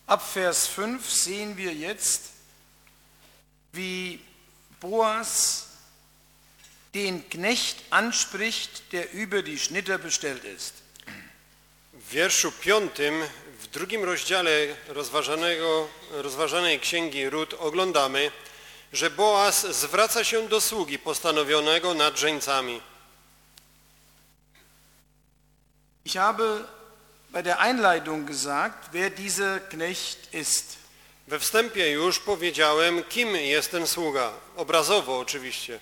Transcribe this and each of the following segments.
Ab Vers 5 sehen wir jetzt, wie Boas den Knecht anspricht, der über die Schnitter bestellt ist. W wierszu 5, w 2 rozdziale rozważanej księgi Rut oglądamy, że Boaz zwraca się do sługi postanowionego nad żeńcami. Ich habe bei der Einleitung gesagt, wer dieser Knecht ist. We wstępie już powiedziałem, kim jest ten sługa, obrazowo oczywiście.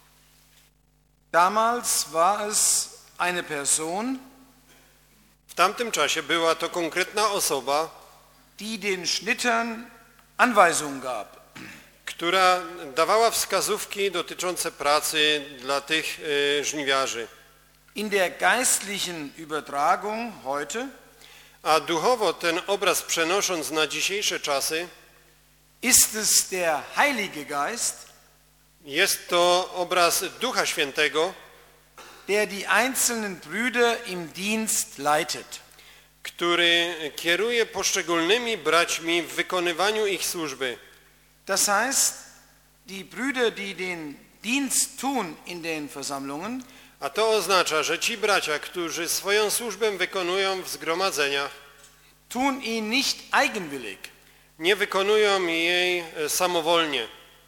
Damals war es eine Person, W tamtym czasie była to konkretna osoba, die den Schnittern Anweisungen gab. która dawała wskazówki dotyczące pracy dla tych żniwiarzy. In der geistlichen Übertragung heute A duchowo ten obraz przenosząc na dzisiejsze czasy, ist es der Heilige Geist, jest to obraz Ducha Świętego, der die einzelnen Brüder im Dienst leitet. który kieruje poszczególnymi braćmi w wykonywaniu ich służby. Das heißt, die Brüder, die den Dienst tun in den Versammlungen, A to oznacza, że ci bracia, którzy swoją służbę wykonują w zgromadzeniach, tun ihn nicht eigenwillig. nie wykonują jej samowolnie.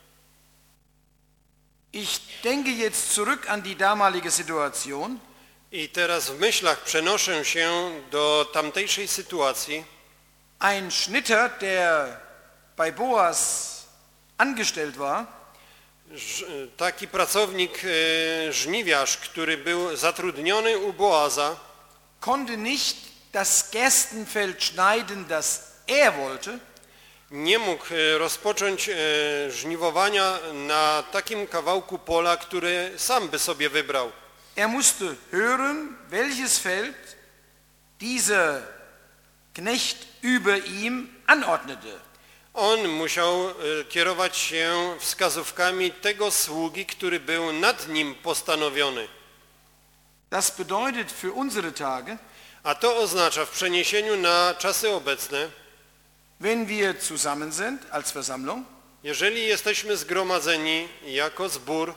Ich denke jetzt zurück an die damalige Situation. I teraz w myślach przenoszę się do tamtejszej sytuacji. Ein Schnitter, der bei Boas angestellt war, Taki pracownik, żniwiarz, który był zatrudniony u Boaza, konnte nicht das Gerstenfeld schneiden, das er wollte, nie mógł rozpocząć żniwowania na takim kawałku pola, który sam by sobie wybrał. Er musste hören, welches Feld dieser Knecht über ihm anordnete. On musiał kierować się wskazówkami tego sługi, który był nad nim postanowiony. Das bedeutet für unsere Tage, A to oznacza w przeniesieniu na czasy obecne, wenn wir zusammen sind als Versammlung, jeżeli jesteśmy zgromadzeni jako zbór,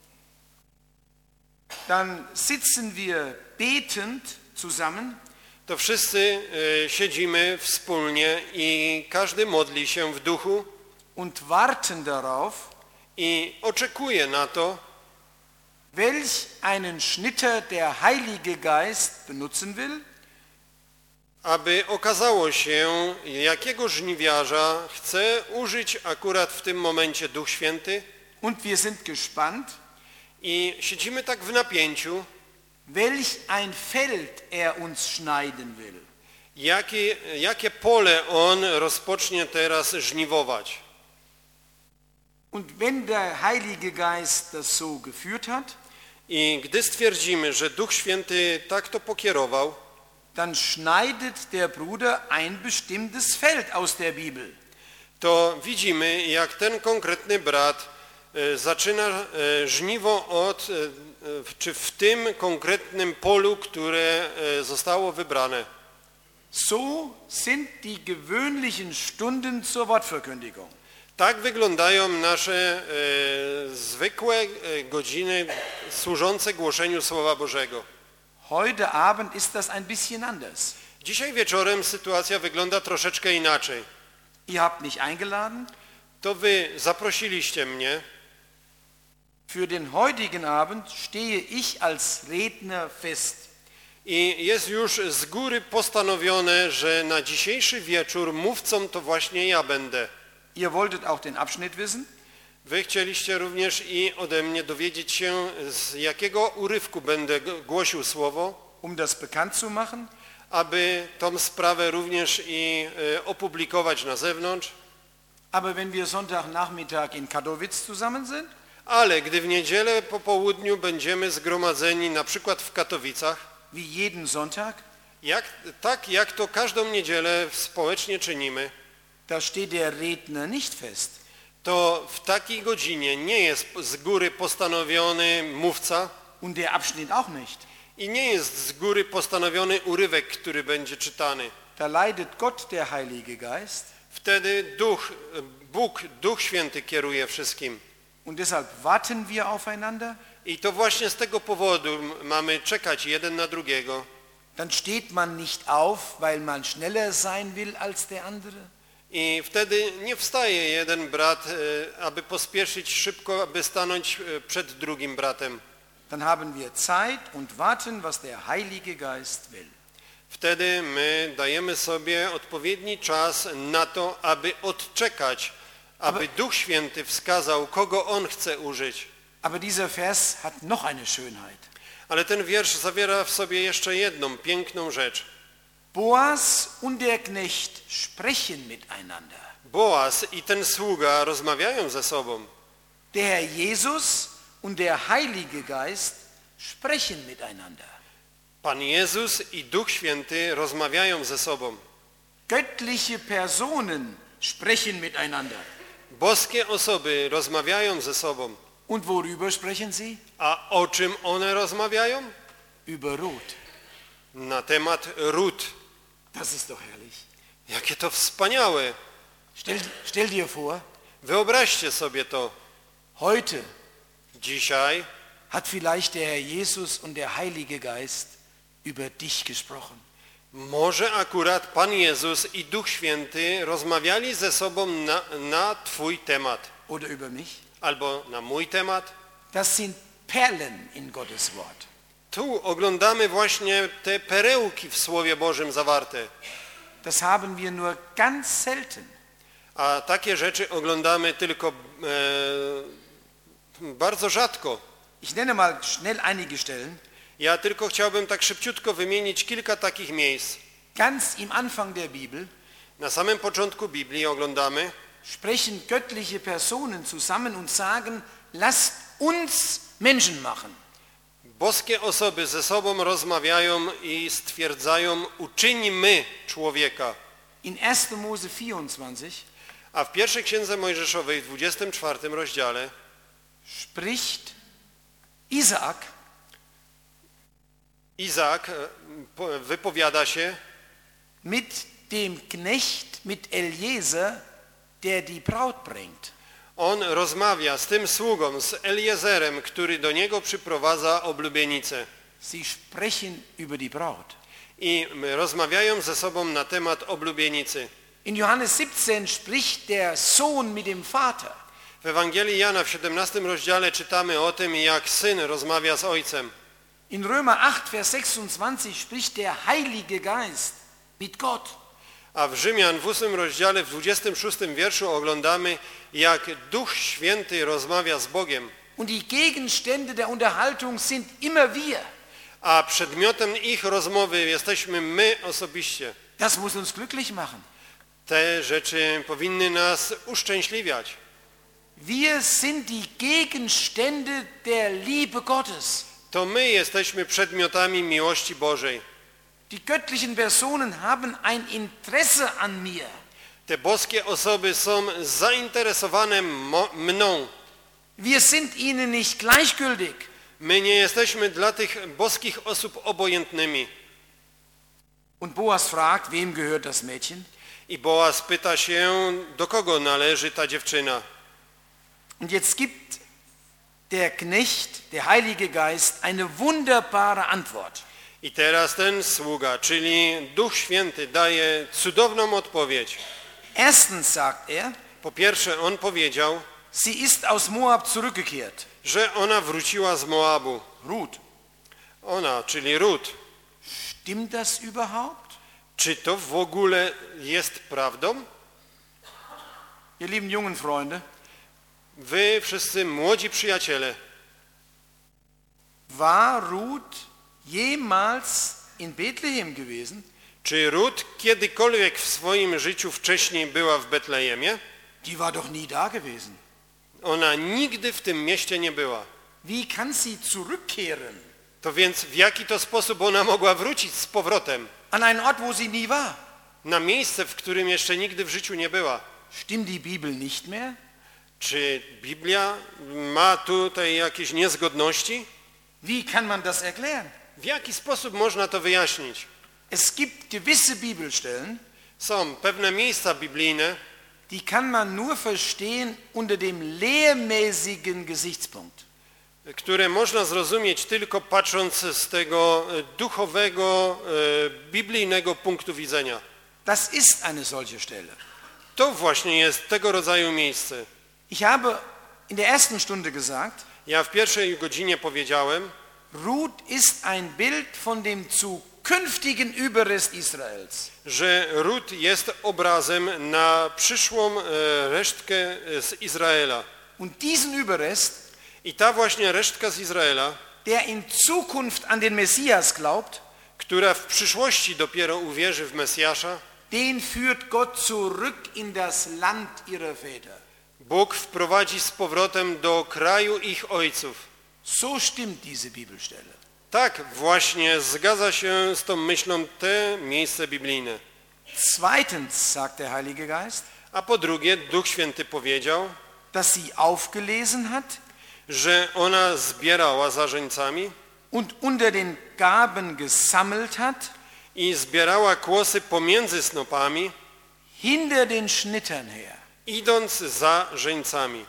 dann sitzen wir betend zusammen to wszyscy siedzimy wspólnie i każdy modli się w duchu und warten darauf, i oczekuje na to, welch einen Schnitter der Heilige Geist benutzen will, aby okazało się, jakiego żniwiarza chce użyć akurat w tym momencie Duch Święty, und wir sind gespannt, i siedzimy tak w napięciu, welch ein Feld er uns schneiden will. jakie pole on rozpocznie teraz żniwować. Und wenn der Heilige Geist das so geführt hat, I gdy stwierdzimy, że Duch Święty tak to pokierował, dann schneidet der Bruder ein bestimmtes Feld aus der Bibel. to widzimy, jak ten konkretny brat zaczyna żniwo czy w tym konkretnym polu, które zostało wybrane. So sind die gewöhnlichen Stunden zur Wortverkündigung. Tak wyglądają nasze zwykłe godziny służące głoszeniu Słowa Bożego. Heute Abend ist das ein bisschen anders. Dzisiaj wieczorem sytuacja wygląda troszeczkę inaczej. Ihr habt mich eingeladen. To wy zaprosiliście mnie. Für den heutigen Abend stehe ich als Redner fest. I jest już z góry postanowione, że na dzisiejszy wieczór mówcą to właśnie ja będę. Ihr wolltet auch den Abschnitt wissen? Wy chcieliście również i ode mnie dowiedzieć się, z jakiego urywku będę głosił słowo, Das bekannt zu machen. aby tą sprawę również i opublikować na zewnątrz. Aber wenn wir Sonntagnachmittag in Katowice zusammen sind, Ale gdy w niedzielę po południu będziemy zgromadzeni na przykład w Katowicach, wie jeden Sonntag, tak jak to każdą niedzielę społecznie czynimy, da steht der Redner nicht fest. to w takiej godzinie nie jest z góry postanowiony mówca Und der Abschnitt auch nicht. i nie jest z góry postanowiony urywek, który będzie czytany. da leidet Gott, der Heilige Geist. Wtedy Bóg, Duch Święty kieruje wszystkim. Und deshalb warten wir aufeinander. I to właśnie z tego powodu mamy czekać jeden na drugiego. Dann steht man nicht auf, weil man schneller sein will als der andere. I wtedy nie wstaje jeden brat, aby pospieszyć szybko, aby stanąć przed drugim bratem. Dann haben wir Zeit und warten, was der Heilige Geist will. Wtedy my dajemy sobie odpowiedni czas na to, aby odczekać, aby Duch Święty wskazał, kogo On chce użyć. Aber dieser Vers hat noch eine Schönheit. Ale ten wiersz zawiera w sobie jeszcze jedną piękną rzecz. Boas und der Knecht sprechen miteinander. Boaz i ten sługa rozmawiają ze sobą. Der Herr Jesus und der Heilige Geist sprechen miteinander. Pan Jezus i Duch Święty rozmawiają ze sobą. Göttliche Personen sprechen miteinander. Boskie osoby rozmawiają ze sobą. Und worüber sprechen sie? A o czym one rozmawiają? Über Ruth. Na temat Rut. Das ist doch herrlich. Jakie to wspaniałe. Stell dir vor, Wyobraźcie sobie to. heute Dzisiaj hat vielleicht der Herr Jesus und der Heilige Geist über dich gesprochen. może akurat Pan Jezus i Duch Święty rozmawiali ze sobą na Twój temat. Oder über mich. Albo na mój temat. Das sind Perlen in Gottes Wort. Tu oglądamy właśnie te perełki w Słowie Bożym zawarte. Das haben wir nur ganz selten. A takie rzeczy oglądamy tylko bardzo rzadko. Ich nenne mal schnell einige Stellen. Ja tylko chciałbym tak szybciutko wymienić kilka takich miejsc. Ganz im Anfang der Bibel Na samym początku Biblii oglądamy, sprechen göttliche Personen zusammen und sagen, lasst uns Menschen machen. boskie osoby ze sobą rozmawiają i stwierdzają, uczyńmy człowieka. In 1. Mose 24 A w pierwszej księdze Mojżeszowej w 24 rozdziale spricht Isaak Izaak wypowiada się mit dem Knecht, mit Eliezer, der die Braut bringt. On rozmawia z tym sługą, z Eliezerem, który do niego przyprowadza oblubienicę. Sie sprechen über die Braut. I rozmawiają ze sobą na temat oblubienicy. In Johannes 17 spricht der Sohn mit dem Vater. W Ewangelii Jana w 17 rozdziale czytamy o tym, jak syn rozmawia z ojcem. In Römer 8, Vers 26 spricht der Heilige Geist mit Gott. A w Rzymian w 8 rozdziale w 26 wierszu oglądamy, jak Duch Święty rozmawia z Bogiem. Und die Gegenstände der Unterhaltung sind immer wir. A przedmiotem ich rozmowy jesteśmy my osobiście. Das muss uns glücklich machen. Te rzeczy powinny nas uszczęśliwiać. Wir sind die Gegenstände der Liebe Gottes. To my jesteśmy przedmiotami miłości Bożej. Die göttlichen Personen haben ein Interesse an mir. Te boskie osoby są zainteresowane mną. Wir sind ihnen nicht gleichgültig. My nie jesteśmy dla tych boskich osób obojętnymi. Und Boas fragt, wem gehört das Mädchen? I Boaz pyta się, do kogo należy ta dziewczyna. Und jetzt gibt der Knecht, der Heilige Geist, eine wunderbare Antwort. I teraz ten sługa, czyli Duch Święty, daje cudowną odpowiedź. Erstens sagt er, Po pierwsze, on powiedział, sie ist aus Moab zurückgekehrt. że ona wróciła z Moabu. Ruth. Ona, czyli Rut. Stimmt das überhaupt? Czy to w ogóle jest prawdą? Ihr lieben jungen Freunde, Wy wszyscy młodzi przyjaciele, war Ruth jemals in Bethlehem gewesen? czy Rut kiedykolwiek w swoim życiu wcześniej była w Betlejemie? Die war doch nie da gewesen. Ona nigdy w tym mieście nie była. Wie kann sie zurückkehren? To więc w jaki to sposób ona mogła wrócić z powrotem An einen Ort, wo sie nie war? na miejsce, w którym jeszcze nigdy w życiu nie była? Stimmt die Bibel nicht mehr? Czy Biblia ma tutaj jakieś niezgodności? Wie kann man das erklären? W jaki sposób można to wyjaśnić? Es gibt gewisse Bibelstellen, Są pewne miejsca biblijne, die kann man nur verstehen unter dem lehrmäßigen Gesichtspunkt. które można zrozumieć tylko patrząc z tego duchowego, biblijnego punktu widzenia. Das ist eine solche Stelle. To właśnie jest tego rodzaju miejsce. Ich habe in der ersten Stunde gesagt, Ja w pierwszej godzinie powiedziałem, Ruth ist ein Bild von dem zukünftigen Überrest Israels. że Rut jest obrazem na przyszłą resztkę z Izraela. Und diesen Überrest, I ta właśnie resztka z Izraela, der in Zukunft an den Messias glaubt, która w przyszłości dopiero uwierzy w Mesjasza, den führt Gott zurück in das Land ihrer Väter. Bóg wprowadzi z powrotem do kraju ich ojców. So stimmt diese Bibelstelle. Tak właśnie zgadza się z tą myślą te miejsce biblijne. Zweitens sagt der Heilige Geist, A po drugie, Duch Święty powiedział, dass sie aufgelesen hat że ona zbierała za żeńcami und unter den Gaben gesammelt hat, i zbierała kłosy pomiędzy snopami, hinter den Schnittern her. idąc za żeńcami.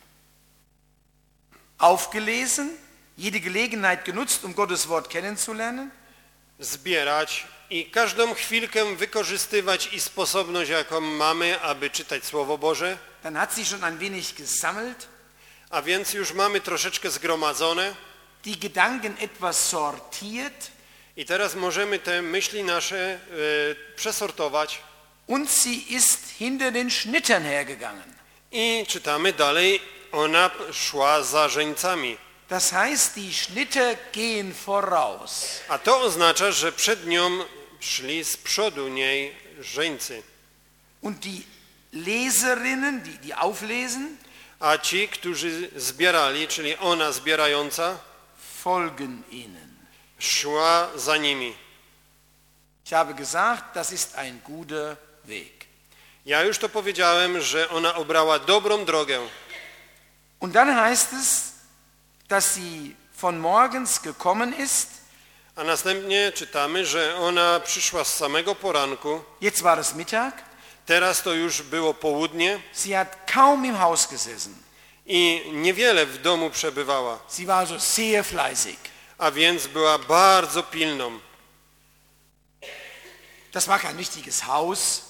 Aufgelesen, jede Gelegenheit genutzt, um Gottes Wort kennenzulernen, Zbierać i każdą chwilkę wykorzystywać i sposobność, jaką mamy, aby czytać Słowo Boże, dann hat sie schon ein wenig gesammelt, a więc już mamy troszeczkę zgromadzone die Gedanken etwas sortiert i teraz możemy te myśli nasze przesortować und sie ist hinter den Schnittern hergegangen. i czytamy dalej, ona szła za żeńcami. Das heißt, die Schnitter gehen voraus. A to oznacza, że przed nią szli z przodu niej żeńcy. Und die Leserinnen, die auflesen, A ci, którzy zbierali, czyli ona zbierająca, folgen ihnen. szła za nimi. Ich habe gesagt, das ist ein guter Weg. Ja już to powiedziałem, że ona obrała dobrą drogę. Und dann heißt es, dass sie von morgens gekommen ist. A następnie czytamy, że ona przyszła z samego poranku. Jetzt war es Mittag. Teraz to już było południe Sie hat kaum im Haus gesessen. i niewiele w domu przebywała, Sie war also sehr fleißig. a więc była bardzo pilną. Das war kein richtiges Haus.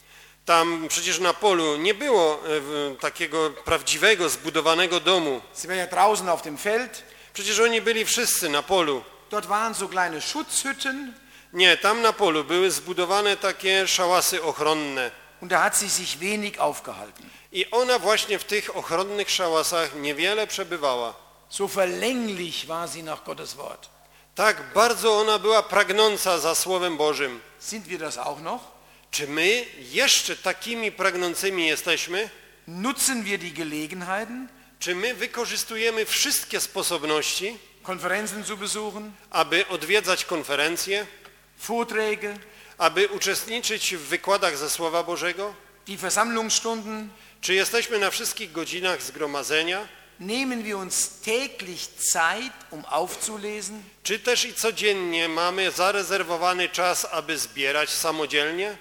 Tam przecież na polu nie było takiego prawdziwego, zbudowanego domu. Sie war ja draußen auf dem Feld. Przecież oni byli wszyscy na polu. Dort waren so kleine Schutzhütten. Nie, tam na polu były zbudowane takie szałasy ochronne. Und da hat sie sich wenig aufgehalten. I ona właśnie w tych ochronnych szałasach niewiele przebywała. So verlänglich war sie nach Gottes Wort. Tak bardzo ona była pragnąca za Słowem Bożym. Sind wir das auch noch? Czy my jeszcze takimi pragnącymi jesteśmy? Nutzen wir die Gelegenheiten, Czy my wykorzystujemy wszystkie sposobności, Konferenzen zu besuchen, aby odwiedzać konferencje, Vorträge, aby uczestniczyć w wykładach ze Słowa Bożego? die Versammlungsstunden? Czy jesteśmy na wszystkich godzinach zgromadzenia? Nehmen wir uns täglich Zeit, um aufzulesen? Czy też i codziennie mamy zarezerwowany czas, aby zbierać samodzielnie?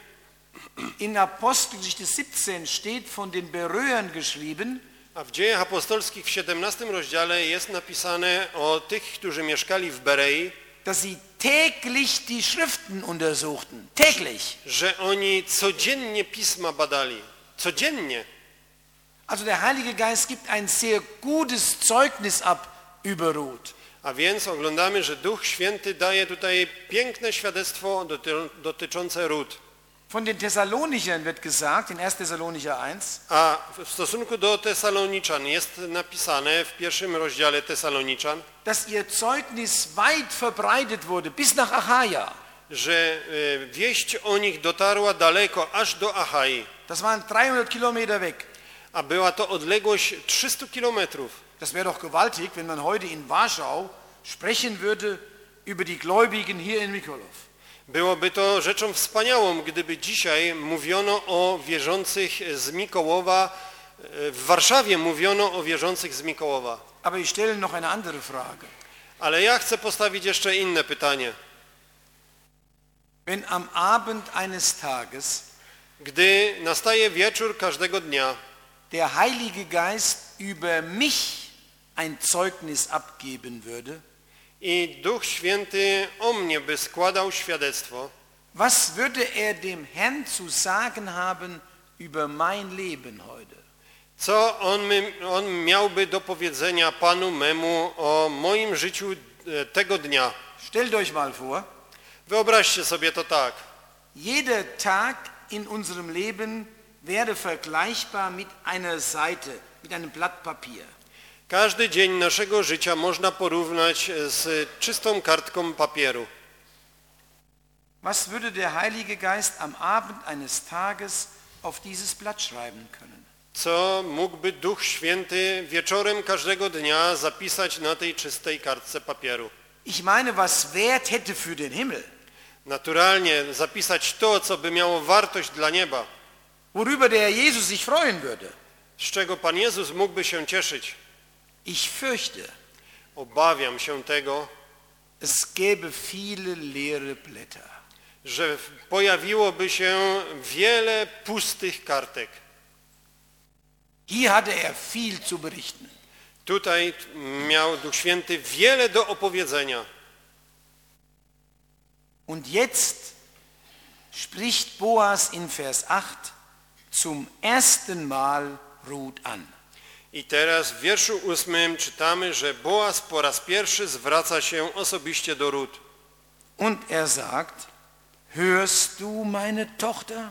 In Apostelgeschichte 17 steht von den Beröern geschrieben, A w Dziejach Apostolskich w 17 rozdziale jest napisane o tych, którzy mieszkali w Berei, dass sie täglich die Schriften untersuchten. Täglich. że oni codziennie Pisma badali. Codziennie. Also der Heilige Geist gibt ein sehr gutes Zeugnis ab über Ruth. A więc oglądamy, że Duch Święty daje tutaj piękne świadectwo dotyczące Rut. Von den Thessalonichern wird gesagt, in 1. Thessalonicher 1, A w stosunku do Tesaloniczan jest napisane w pierwszym rozdziale Tesaloniczan, dass ihr Zeugnis weit verbreitet wurde, bis nach Achaia. że wieść o nich dotarła daleko, aż do Achai. Das waren 300 Kilometer weg. A była to odległość 300 kilometrów. Das wäre doch gewaltig, wenn man heute in Warschau sprechen würde über die Gläubigen hier in Mikołów. Byłoby to rzeczą wspaniałą, gdyby dzisiaj mówiono o wierzących z Mikołowa, w Warszawie mówiono o wierzących z Mikołowa. Aber ich stelle noch eine andere Frage. Ale ja chcę postawić jeszcze inne pytanie. wenn am Abend eines Tages Gdy nastaje wieczór każdego dnia, der Heilige Geist über mich ein Zeugnis abgeben würde, i Duch Święty o mnie by składał świadectwo, was würde er dem Herrn zu sagen haben über mein Leben heute? co on miałby do powiedzenia Panu memu o moim życiu tego dnia? Stellt euch mal vor, Wyobraźcie sobie to tak. jeder Tag in unserem Leben wäre vergleichbar mit einer Seite, mit einem Blatt Papier. Każdy dzień naszego życia można porównać z czystą kartką papieru. Was würde der Heilige Geist am Abend eines Tages auf dieses Blatt schreiben können? Co mógłby Duch Święty wieczorem każdego dnia zapisać na tej czystej kartce papieru? Ich meine, was Wert hätte für den Himmel, Naturalnie zapisać to, co by miało wartość dla nieba, worüber der Jesus sich freuen würde. z czego Pan Jezus mógłby się cieszyć. Ich fürchte, Obawiam się tego, es gäbe viele leere Blätter. że pojawiłoby się wiele pustych kartek. Hier hatte er viel zu berichten. Tutaj miał Duch Święty wiele do opowiedzenia. Und jetzt spricht Boas in Vers 8 zum ersten Mal Ruth an. I teraz w wierszu 8 czytamy, że Boaz po raz pierwszy zwraca się osobiście do Rut. Und er sagt, hörst du meine Tochter?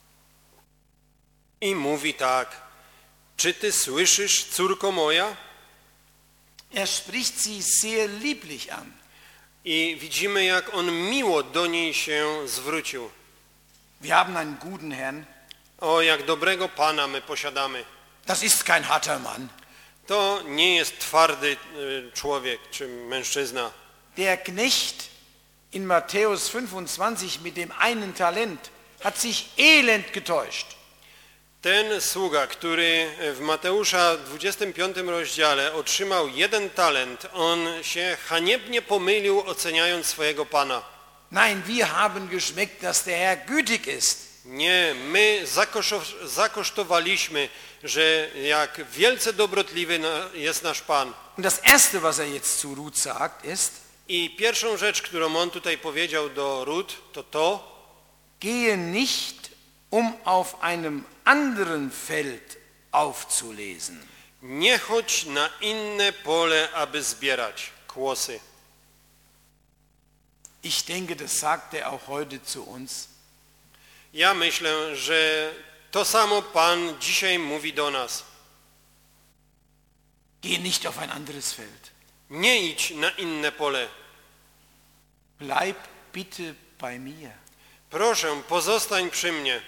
I mówi tak, czy ty słyszysz, córko moja? Er spricht sie sehr lieblich an. I widzimy, jak on miło do niej się zwrócił. Wir haben einen guten Herrn. O, jak dobrego Pana my posiadamy. Das ist kein harter Mann. To nie jest twardy człowiek czy mężczyzna. Der Knecht in Matthäus 25 mit dem einen Talent hat sich elend getäuscht. Ten sługa, który w Mateusza 25 rozdziale otrzymał 1 talent, on się haniebnie pomylił, oceniając swojego Pana. Nein, wir haben geschmeckt, dass der Herr gütig ist. Nie, my zakosztowaliśmy, że jak wielce dobrotliwy jest nasz Pan. Und das Erste, was er jetzt zu Ruth sagt, ist, I pierwszą rzecz, którą on tutaj powiedział do Rut, to gehe nicht, um auf einem anderen Feld aufzulesen. nie chodź na inne pole, aby zbierać kłosy. Ich denke, das sagt er auch heute zu uns. Ja myślę, że to samo Pan dzisiaj mówi do nas. Geh nicht auf ein anderes Feld. Nie idź na inne pole. Bleib bitte bei mir. Proszę, pozostań przy mnie.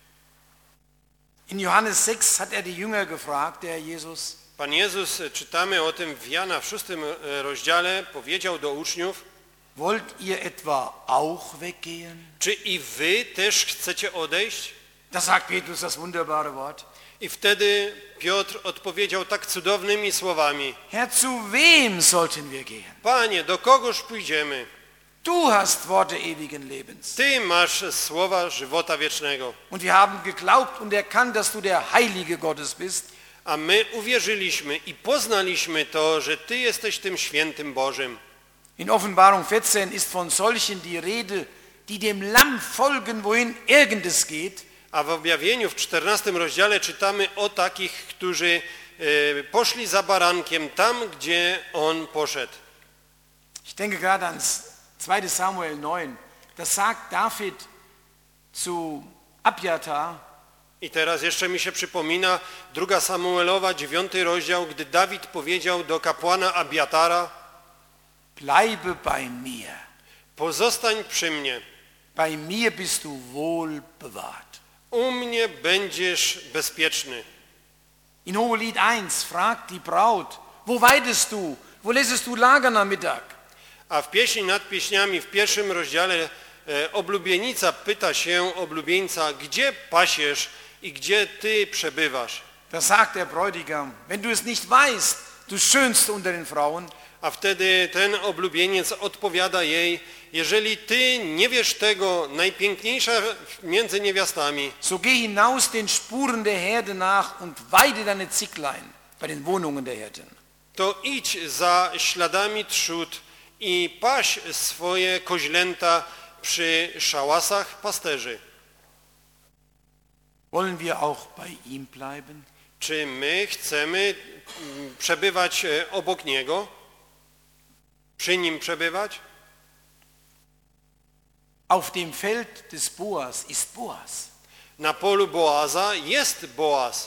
In Johannes 6 hat er die Jünger gefragt, der Jesus, Pan Jezus, czytamy o tym w Jana w 6 rozdziale, powiedział do uczniów, wollt ihr etwa auch weggehen? czy i wy też chcecie odejść? Da sagt Petrus das wunderbare Wort. I wtedy Piotr odpowiedział tak cudownymi słowami. Herr, zu wem sollten wir gehen? Panie, do kogoż pójdziemy? Du hast Worte ewigen Lebens. Ty masz słowa żywota wiecznego. Und wir haben geglaubt und erkannt, dass du der Heilige Gottes bist. A my uwierzyliśmy i poznaliśmy to, że Ty jesteś tym świętym Bożym. In Offenbarung 14 ist von solchen die Rede, die dem Lamm folgen, wohin irgendes geht. A w objawieniu w 14 rozdziale czytamy o takich, którzy poszli za barankiem tam, gdzie on poszedł. Ich denke gerade ans 2. Samuel 9. Da sagt David zu Abjatar, I teraz jeszcze mi się przypomina 2 Samuelowa, 9 rozdział, gdy Dawid powiedział do kapłana Abiatara, bleibe bei mir. pozostań przy mnie, Bei mir bist du wohl bewahrt. u mnie będziesz bezpieczny. In Hohelied 1 fragt die Braut, wo weidest du? Wo lässest du lagern am Mittag? A w pieśni nad pieśniami w 1 rozdziale oblubienica pyta się oblubieńca, gdzie pasiesz i gdzie ty przebywasz. Da sagt der Bräutigam, wenn du es nicht weißt, du schönste unter den Frauen, A wtedy ten oblubieniec odpowiada jej, jeżeli ty nie wiesz tego, najpiękniejsza między niewiastami, so geh hinaus den Spuren der Herde nach und weide deine Zicklein bei den Wohnungen der Hirten. to idź za śladami trzód i paś swoje koźlęta przy szałasach pasterzy. Wollen wir auch bei ihm bleiben? Czy my chcemy przebywać obok Niego? Przy Nim przebywać? Auf dem Feld des Boas ist Boas. Na polu Boaza jest Boaz.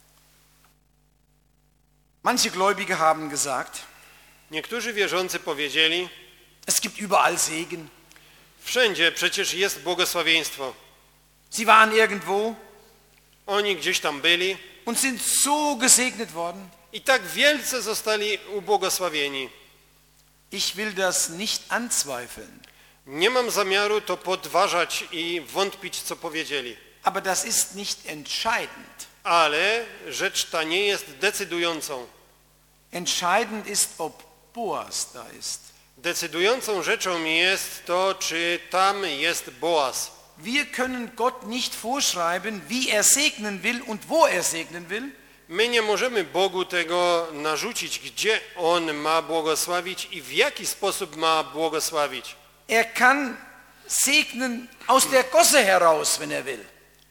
Manche Gläubige haben gesagt, Niektórzy wierzący powiedzieli, es gibt überall Segen. wszędzie przecież jest błogosławieństwo. Sie waren irgendwo Oni gdzieś tam byli und sind so gesegnet worden. i tak wielce zostali ubłogosławieni. Ich will das nicht anzweifeln, Nie mam zamiaru to podważać i wątpić, co powiedzieli. aber das ist nicht entscheidend. Ale rzecz ta nie jest decydującą. Entscheidend ist, ob Boas da ist. Decydującą rzeczą jest to, czy tam jest Boaz. Wir können Gott nicht vorschreiben, wie er segnen will und wo er segnen will. My nie możemy Bogu tego narzucić, gdzie On ma błogosławić i w jaki sposób ma błogosławić. Er kann segnen aus der Gosse heraus, wenn er will.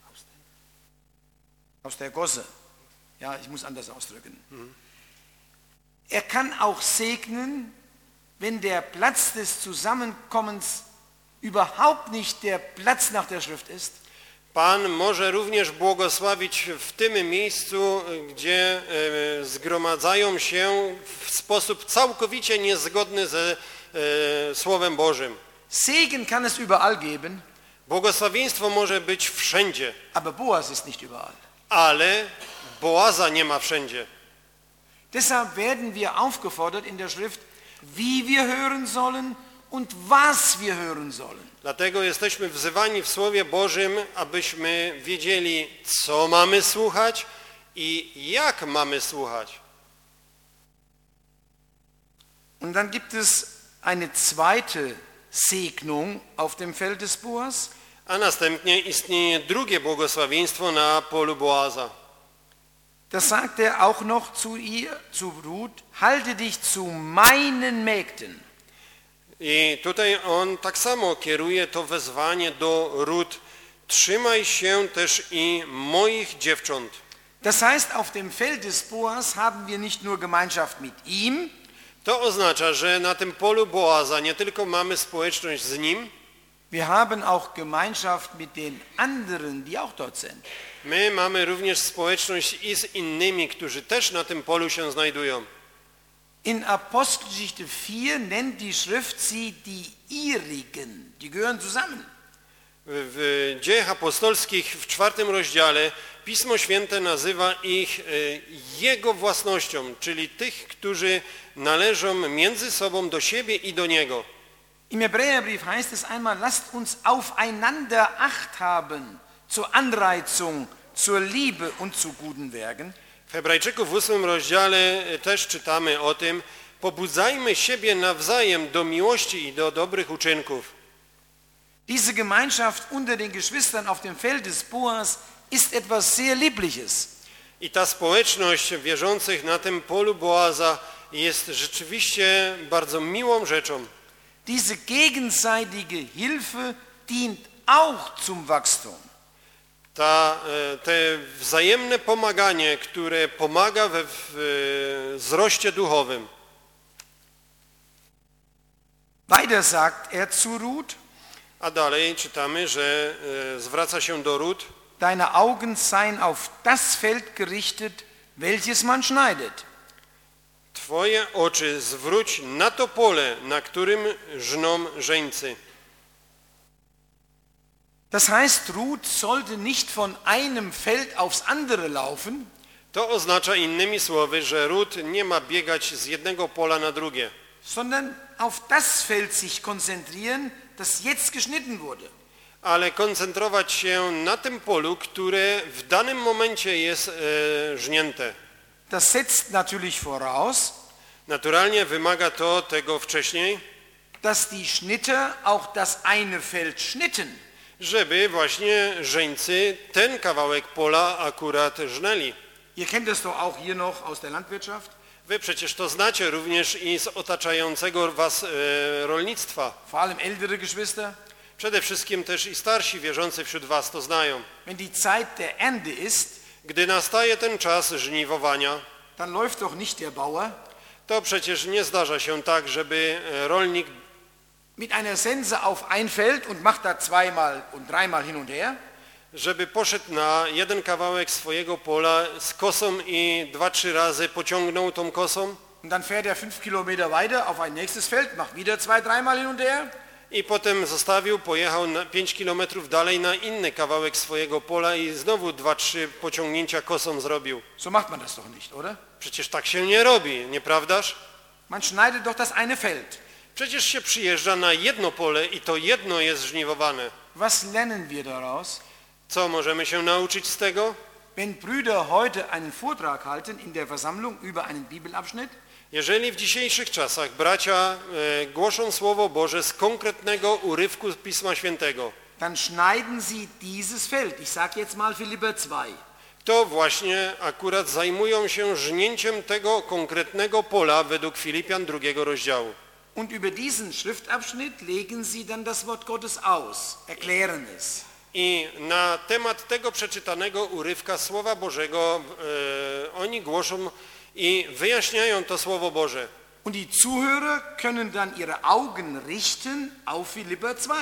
Aus der Gosse. Ja, ich muss anders ausdrücken. Er kann auch segnen, wenn der Platz des Zusammenkommens überhaupt nicht der Platz nach der Schrift ist. Pan może również błogosławić w tym miejscu, gdzie zgromadzają się w sposób całkowicie niezgodny ze Słowem Bożym. Segen kann es überall geben, Błogosławieństwo może być wszędzie, aber Boas ist nicht überall. ale Boaza nie ma wszędzie. Deshalb werden wir aufgefordert in der Schrift, wie wir hören sollen und was wir hören sollen. Dlatego jesteśmy wzywani w Słowie Bożym, abyśmy wiedzieli, co mamy słuchać i jak mamy słuchać. Und dann gibt es eine zweite Segnung auf dem Feld des Boas. A następnie istnieje drugie błogosławieństwo na polu Boaza. Da sagt er auch noch zu Ruth, halte dich zu meinen Mägden. I tutaj on tak samo kieruje to wezwanie do Rut. Trzymaj się też i moich dziewcząt. Das heißt, auf dem Feld des Boas haben wir nicht nur Gemeinschaft mit ihm, To oznacza, że na tym polu Boaza nie tylko mamy społeczność z nim, wir haben auch Gemeinschaft mit den anderen, die auch dort sind. my mamy również społeczność i z innymi, którzy też na tym polu się znajdują. In Apostelgeschichte 4 nennt die Schrift sie die ihrigen, die gehören zusammen. W Dziejach Apostolskich w 4 rozdziale Pismo Święte nazywa ich Jego własnością, czyli tych, którzy należą między sobą do siebie i do Niego. Im Hebräerbrief heißt es einmal, lasst uns aufeinander Acht haben zur Anreizung, zur Liebe und zu guten Werken. W Hebrajczyków w 8 rozdziale też czytamy o tym, pobudzajmy siebie nawzajem do miłości i do dobrych uczynków. Diese Gemeinschaft unter den Geschwistern auf dem Feld des Boas ist etwas sehr Liebliches. I ta społeczność wierzących na tym polu Boaza jest rzeczywiście bardzo miłą rzeczą. Diese gegenseitige Hilfe dient auch zum Wachstum. Te wzajemne pomaganie, które pomaga we wzroście duchowym. Weiter sagt er zu Ruth, A dalej czytamy, że zwraca się do Rut. deine Augen seien auf das Feld gerichtet, welches man schneidet. Twoje oczy zwróć na to pole, na którym żną żeńcy. Das heißt, Ruth sollte nicht von einem Feld aufs andere laufen, To oznacza innymi słowy, że Rut nie ma biegać z jednego pola na drugie, sondern auf das Feld sich konzentrieren, das jetzt geschnitten wurde. ale koncentrować się na tym polu, które w danym momencie jest żnięte. Das setzt natürlich voraus, Naturalnie wymaga to tego wcześniej, dass die Schnitter auch das eine Feld schnitten. żeby właśnie żeńcy ten kawałek pola akurat żnęli. Ihr kennt das doch auch hier noch aus der Landwirtschaft. Wy przecież to znacie również i z otaczającego was rolnictwa. Vor allem ältere Geschwister. Przede wszystkim też i starsi wierzący wśród was to znają. Wenn die Zeit der Ernte ist, Gdy nastaje ten czas żniwowania, dann läuft doch nicht der Bauer to przecież nie zdarza się tak, żeby rolnik mit einer Sense auf ein Feld und macht da zweimal und dreimal hin und her, żeby poszedł na jeden kawałek swojego pola z kosą i 2-3 razy pociągnął tą kosą und dann fährt er 5 Kilometer weiter auf ein nächstes Feld, macht wieder 2-3 Mal hin und her. i potem zostawił, pojechał na 5 kilometrów dalej na inny kawałek swojego pola i znowu 2-3 pociągnięcia kosą zrobił. So macht man das doch nicht, oder? Przecież tak się nie robi, nieprawdaż? Man schneidet doch das eine Feld. Przecież się przyjeżdża na jedno pole i to jedno jest żniwowane. Was lernen wir daraus? Co możemy się nauczyć z tego? Wenn Brüder heute einen Vortrag halten in der Versammlung über einen Bibelabschnitt, Jeżeli w dzisiejszych czasach bracia głoszą Słowo Boże z konkretnego urywku Pisma Świętego, dann schneiden sie dieses Feld. Ich sage jetzt mal Philipper 2. to właśnie akurat zajmują się żnięciem tego konkretnego pola według Filipian 2 rozdziału. Und über diesen Schriftabschnitt legen sie dann das Wort Gottes aus, erklären es. I na temat tego przeczytanego urywka Słowa Bożego oni głoszą i wyjaśniają to Słowo Boże. Und die Zuhörer können dann ihre Augen richten auf Philipper 2.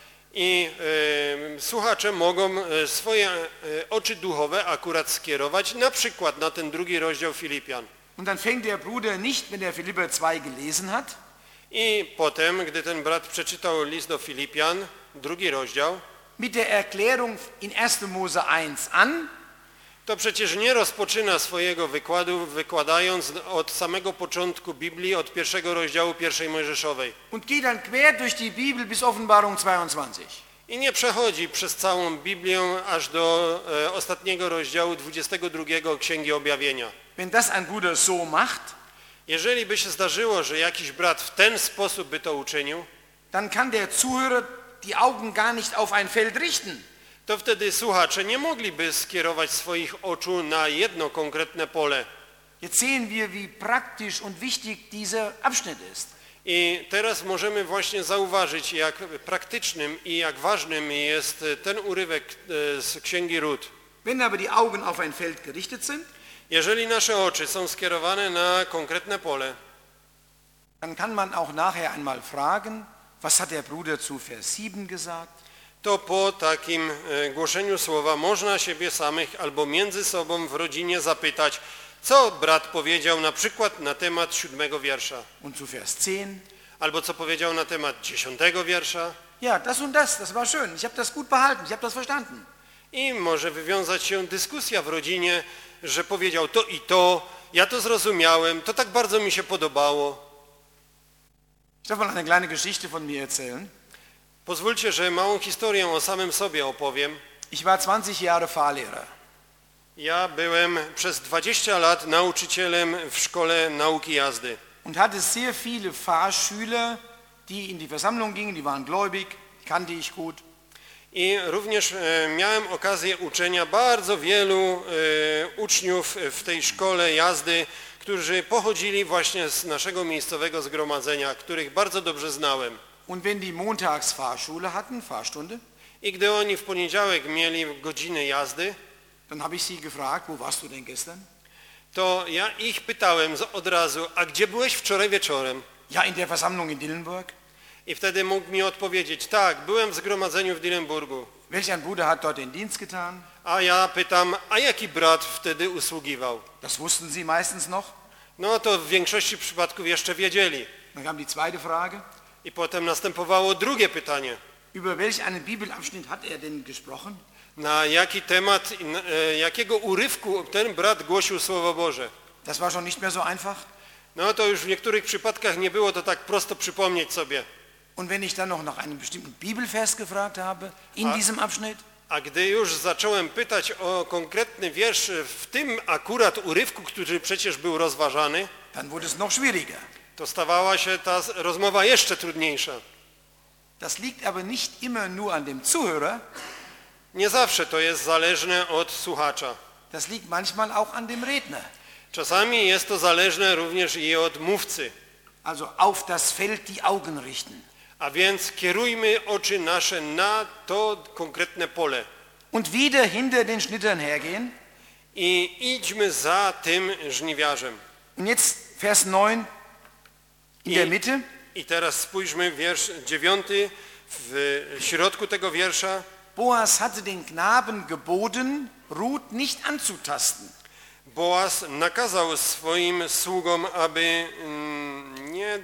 I słuchacze mogą swoje oczy duchowe akurat skierować na przykład na ten 2 rozdział Filipian. Und dann fängt der Bruder nicht, wenn er Philipper 2 gelesen hat, I potem, gdy ten brat przeczytał list do Filipian, 2 rozdział, mit der Erklärung in 1. Mose 1 an, to przecież nie rozpoczyna swojego wykładu wykładając od samego początku Biblii, od 1 rozdziału 1 Mojżeszowej. und geht dann quer durch die Bibel bis Offenbarung 22. I nie przechodzi przez całą Biblię aż do ostatniego rozdziału 22 Księgi Objawienia. Wenn das ein Bruder so macht, Jeżeli by się zdarzyło, że jakiś brat w ten sposób by to uczynił, dann kann der Zuhörer die Augen gar nicht auf ein Feld richten. to wtedy słuchacze nie mogliby skierować swoich oczu na jedno konkretne pole. Jetzt sehen wir, wie praktisch und wichtig dieser Abschnitt ist. I teraz możemy właśnie zauważyć, jak praktycznym i jak ważnym jest ten urywek z Księgi Rut. Wenn aber die Augen auf ein Feld gerichtet sind, Jeżeli nasze oczy są skierowane na konkretne pole, dann kann man auch nachher einmal fragen, was hat der Bruder zu Vers 7 gesagt? to po takim głoszeniu słowa można siebie samych albo między sobą w rodzinie zapytać, co brat powiedział na przykład na temat 7 wiersza, Und zu Vers 10? albo co powiedział na temat 10 wiersza. Ja, das und das war schön. Ich habe das gut behalten, ich habe das verstanden. I może wywiązać się dyskusja w rodzinie, że powiedział to i to, ja to zrozumiałem, to tak bardzo mi się podobało. Ich darf mal eine kleine Geschichte von mir erzählen. Pozwólcie, że małą historię o samym sobie opowiem. Ich war 20 Jahre Fahrlehrer. Ja byłem przez 20 lat nauczycielem w szkole nauki jazdy. Und hatte sehr viele Fahrschüler, die in die Versammlung gingen, die waren gläubig, die kannte ich gut. I również miałem okazję uczenia bardzo wielu uczniów w tej szkole jazdy, którzy pochodzili właśnie z naszego miejscowego zgromadzenia, których bardzo dobrze znałem. Und wenn die montags Fahrschule hatten, Fahrstunde, I gdy oni w poniedziałek mieli godziny jazdy, dann habe ich sie gefragt, wo warst du denn gestern? to ja ich pytałem od razu, a gdzie byłeś wczoraj wieczorem? Ja, in der Versammlung in Dillenburg. I wtedy mógł mi odpowiedzieć, tak, byłem w zgromadzeniu w Dillenburgu. Welch ein Bruder hat dort den Dienst getan? A ja pytam, a jaki brat wtedy usługiwał? Das wussten sie meistens noch. No to w większości przypadków jeszcze wiedzieli. Dann kam die zweite Frage. I potem następowało drugie pytanie. Über welch einen Bibelabschnitt hat er denn gesprochen? Na jaki temat, jakiego urywku ten brat głosił Słowo Boże? Das war schon nicht mehr so einfach. No to już w niektórych przypadkach nie było to tak prosto przypomnieć sobie. Und wenn ich dann noch nach einem bestimmten Bibelvers gefragt habe, in diesem Abschnitt, A gdy już zacząłem pytać o konkretny wiersz w tym akurat urywku, który przecież był rozważany, dann wurde es noch schwieriger. to stawała się ta rozmowa jeszcze trudniejsza. Das liegt aber nicht immer nur an dem Zuhörer, Nie zawsze to jest zależne od słuchacza. das liegt manchmal auch an dem Redner. Czasami jest to zależne również i od mówcy. Also auf das Feld die Augen richten. A więc kierujmy oczy nasze na to konkretne pole. Und wieder hinter den Schnittern hergehen. I idźmy za tym żniwiarzem. Und jetzt Vers 9 in der Mitte. I teraz spójrzmy wiersz 9 w środku tego wiersza. Boas hatte den Knaben geboten, Ruth nicht anzutasten. Boaz nakazał swoim sługom, aby nie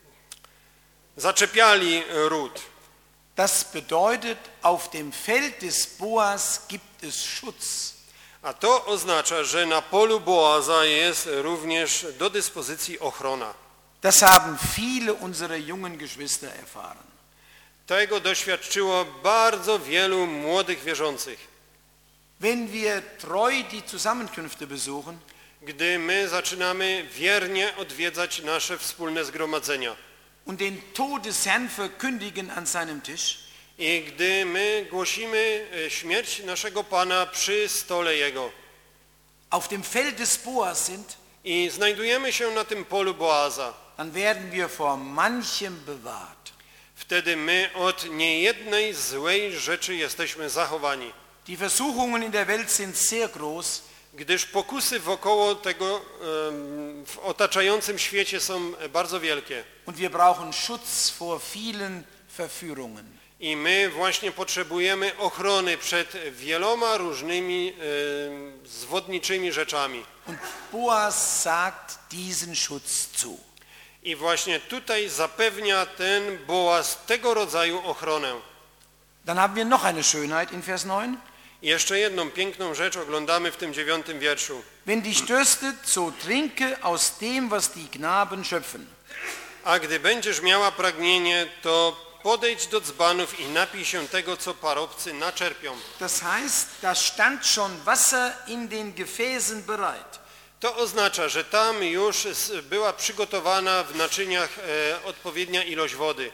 zaczepiali Rut. Das bedeutet, auf dem Feld des Boas gibt es Schutz. A to oznacza, że na polu Boaza jest również do dyspozycji ochrona. Das haben viele unserer jungen Geschwister erfahren. Tego doświadczyło bardzo wielu młodych wierzących. Wenn wir treu die Zusammenkünfte besuchen, Gdy my zaczynamy wiernie odwiedzać nasze wspólne zgromadzenia und den Tod des Herrn verkündigen an seinem Tisch, i gdy my głosimy śmierć naszego Pana przy stole Jego auf dem Feld des Boas sind, i znajdujemy się na tym polu Boaza, dann werden wir vor manchem bewahrt. wtedy my od niejednej złej rzeczy jesteśmy zachowani. Die Versuchungen in der Welt sind sehr groß, Gdyż pokusy wokoło tego w otaczającym świecie są bardzo wielkie. und wir brauchen Schutz vor vielen Verführungen. I my właśnie potrzebujemy ochrony przed wieloma różnymi zwodniczymi rzeczami. Und Boas sagt diesen Schutz zu. I właśnie tutaj zapewnia ten Boaz tego rodzaju ochronę. Dann haben wir noch eine Schönheit in Vers 9. I jeszcze jedną piękną rzecz oglądamy w tym 9 wierszu. Wenn dich dürstet, so trinke aus dem, was die Knaben schöpfen. A gdy będziesz miała pragnienie, to podejdź do dzbanów i napij się tego, co parobcy naczerpią. Das heißt, da stand schon Wasser in den Gefäßen bereit. To oznacza, że tam już była przygotowana w naczyniach odpowiednia ilość wody.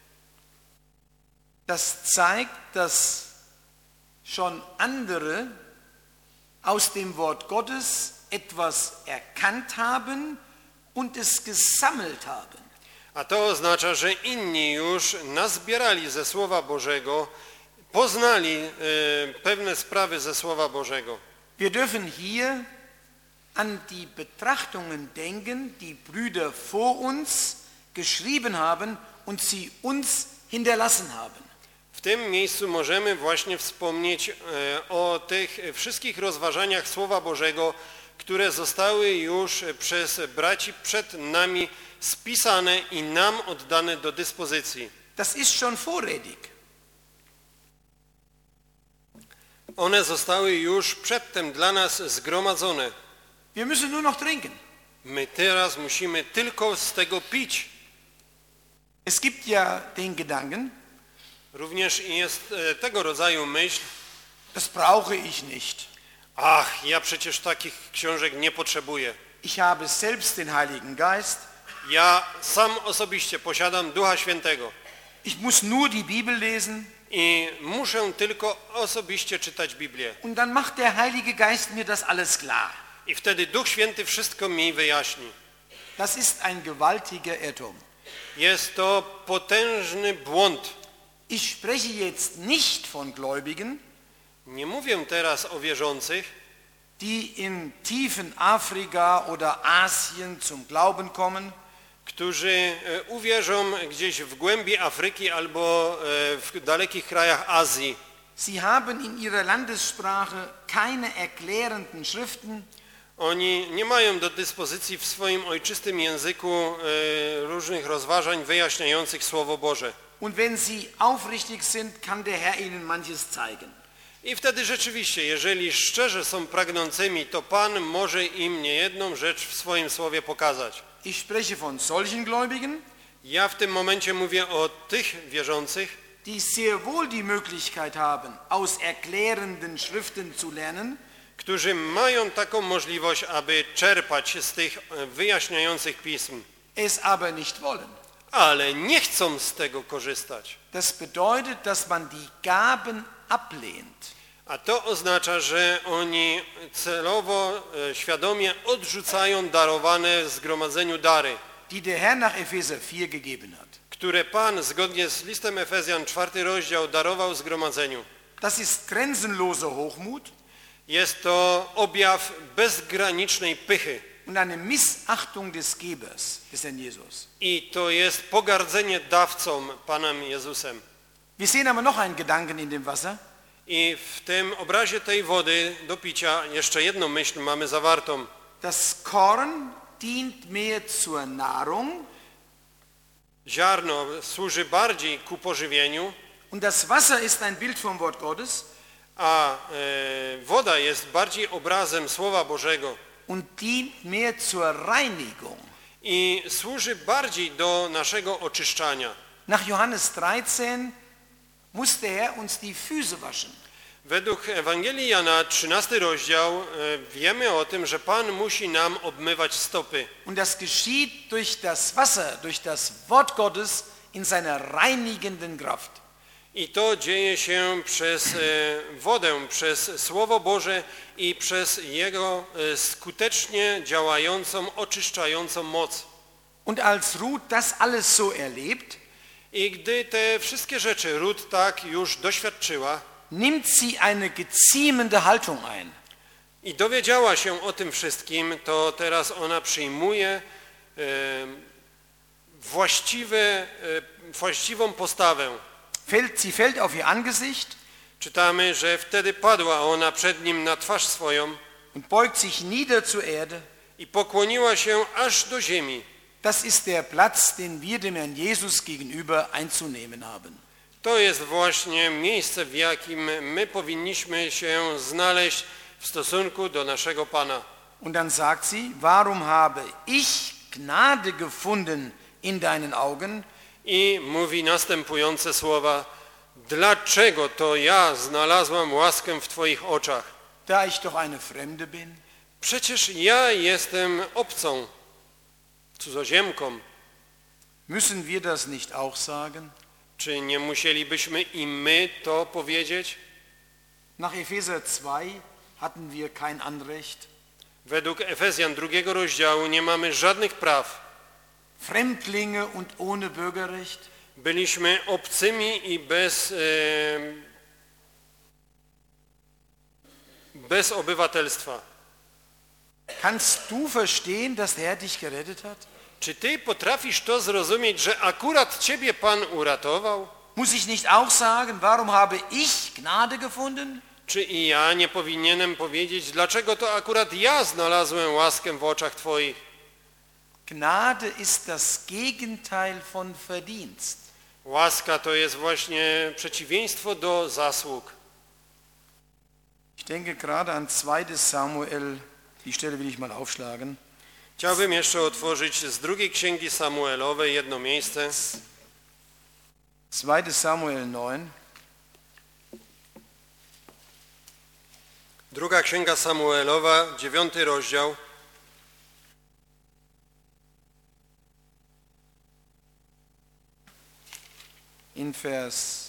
Das zeigt, dass schon andere aus dem Wort Gottes etwas erkannt haben und es gesammelt haben. A to oznacza, że inni już nazbierali ze Słowa Bożego, poznali pewne sprawy ze Słowa Bożego. Wir dürfen hier an die Betrachtungen denken, die Brüder vor uns geschrieben haben und sie uns hinterlassen haben. W tym miejscu możemy właśnie wspomnieć o tych wszystkich rozważaniach Słowa Bożego, które zostały już przez braci przed nami spisane i nam oddane do dyspozycji. Das ist schon vorrätig. One zostały już przedtem dla nas zgromadzone. Wir müssen nur noch trinken. My teraz musimy tylko z tego pić. Es gibt ja den Gedanken, Również jest tego rodzaju myśl, das brauche ich nicht. ach, ja przecież takich książek nie potrzebuję. Ich habe selbst den Heiligen Geist. Ja sam osobiście posiadam Ducha Świętego Ich muss nur die Bibel lesen i muszę tylko osobiście czytać Biblię. und dann macht der Heilige Geist mir das alles klar. I wtedy Duch Święty wszystko mi wyjaśni. Das ist ein gewaltiger Irrtum. Jest to potężny błąd. Ich spreche jetzt nicht von Gläubigen, Nie mówię teraz o wierzących, die in tiefen Afrika oder Asien zum Glauben kommen, którzy uwierzą gdzieś w głębi Afryki albo w dalekich krajach Azji. Sie haben in ihrer Landessprache keine erklärenden Schriften. Oni nie mają do dyspozycji w swoim ojczystym języku różnych rozważań wyjaśniających Słowo Boże. Und wenn sie aufrichtig sind, kann der Herr ihnen manches zeigen. I wtedy rzeczywiście, jeżeli szczerze są pragnącymi, to Pan może im niejedną rzecz w swoim Słowie pokazać. Ich spreche von solchen Gläubigen, Ja w tym momencie mówię o tych wierzących, die sehr wohl die Möglichkeit haben, aus erklärenden Schriften zu lernen, którzy mają taką możliwość, aby czerpać z tych wyjaśniających pism. es aber nicht wollen. ale nie chcą z tego korzystać. Das bedeutet, dass man die Gaben ablehnt. A to oznacza, że oni celowo, świadomie odrzucają darowane w zgromadzeniu dary, die der Herr nach Epheser 4 gegeben hat. które Pan zgodnie z listem Efezjan 4 rozdział darował zgromadzeniu. Das ist grenzenloser Hochmut Jest to objaw bezgranicznej pychy und eine Missachtung des Gebers, des Herrn Jesus. i to jest pogardzenie dawcą Panem Jezusem. Wir sehen aber noch einen Gedanken in dem Wasser. I w tym obrazie tej wody do picia jeszcze jedną myśl mamy zawartą. Das Korn dient mehr zur Nahrung Ziarno służy bardziej ku pożywieniu, und das Wasser ist ein Bild vom Wort Gottes a woda jest bardziej obrazem Słowa Bożego und dient mehr zur Reinigung. i służy bardziej do naszego oczyszczania. Nach Johannes 13 muss der Herr uns die Füße waschen. Według Ewangelii Jana 13 rozdział wiemy o tym, że Pan musi nam obmywać stopy. Und das geschieht durch das Wasser, durch das Wort Gottes in seiner reinigenden Kraft. I to dzieje się przez wodę, przez Słowo Boże i przez Jego skutecznie działającą, oczyszczającą moc. Und als Ruth das alles so erlebt, I gdy te wszystkie rzeczy Rut tak już doświadczyła nimmt sie eine geziemende Haltung ein. i dowiedziała się o tym wszystkim, to teraz ona przyjmuje właściwą postawę. Sie fällt auf ihr Angesicht Czytamy, że wtedy padła ona przed nim na twarz swoją und beugt sich nieder zur Erde. i pokłoniła się aż do ziemi. Das ist der Platz, den wir dem Herrn Jesus gegenüber einzunehmen haben. To jest właśnie miejsce, w jakim my powinniśmy się znaleźć w stosunku do naszego Pana. Und dann sagt sie, warum habe ich Gnade gefunden in deinen Augen? I mówi następujące słowa: dlaczego to ja znalazłam łaskę w Twoich oczach? Da ich doch eine Fremde bin. Przecież ja jestem obcą, cudzoziemką. Müssen wir das nicht auch sagen? Czy nie musielibyśmy i my to powiedzieć? Nach Epheser 2 hatten wir kein Anrecht. Według Efezjan 2 rozdziału nie mamy żadnych praw. Fremdlinge und ohne Bürgerrecht. Byliśmy obcymi i bez obywatelstwa. Kannst du verstehen, dass der Herr dich gerettet hat? Czy ty potrafisz to zrozumieć, że akurat ciebie Pan uratował? Muss ich nicht auch sagen, warum habe ich Gnade gefunden? Czy i ja nie powinienem powiedzieć, dlaczego to akurat ja znalazłem łaskę w oczach Twoich? Gnade ist das Gegenteil von Verdienst. Łaska to jest właśnie przeciwieństwo do zasług. Ich denke gerade an 2. Samuel, die Stelle will ich mal aufschlagen. Chciałbym jeszcze otworzyć z 2 Księgi Samuelowej jedno miejsce. 2. Samuel 9. 2 Księga Samuelowa, 9 rozdział. In Vers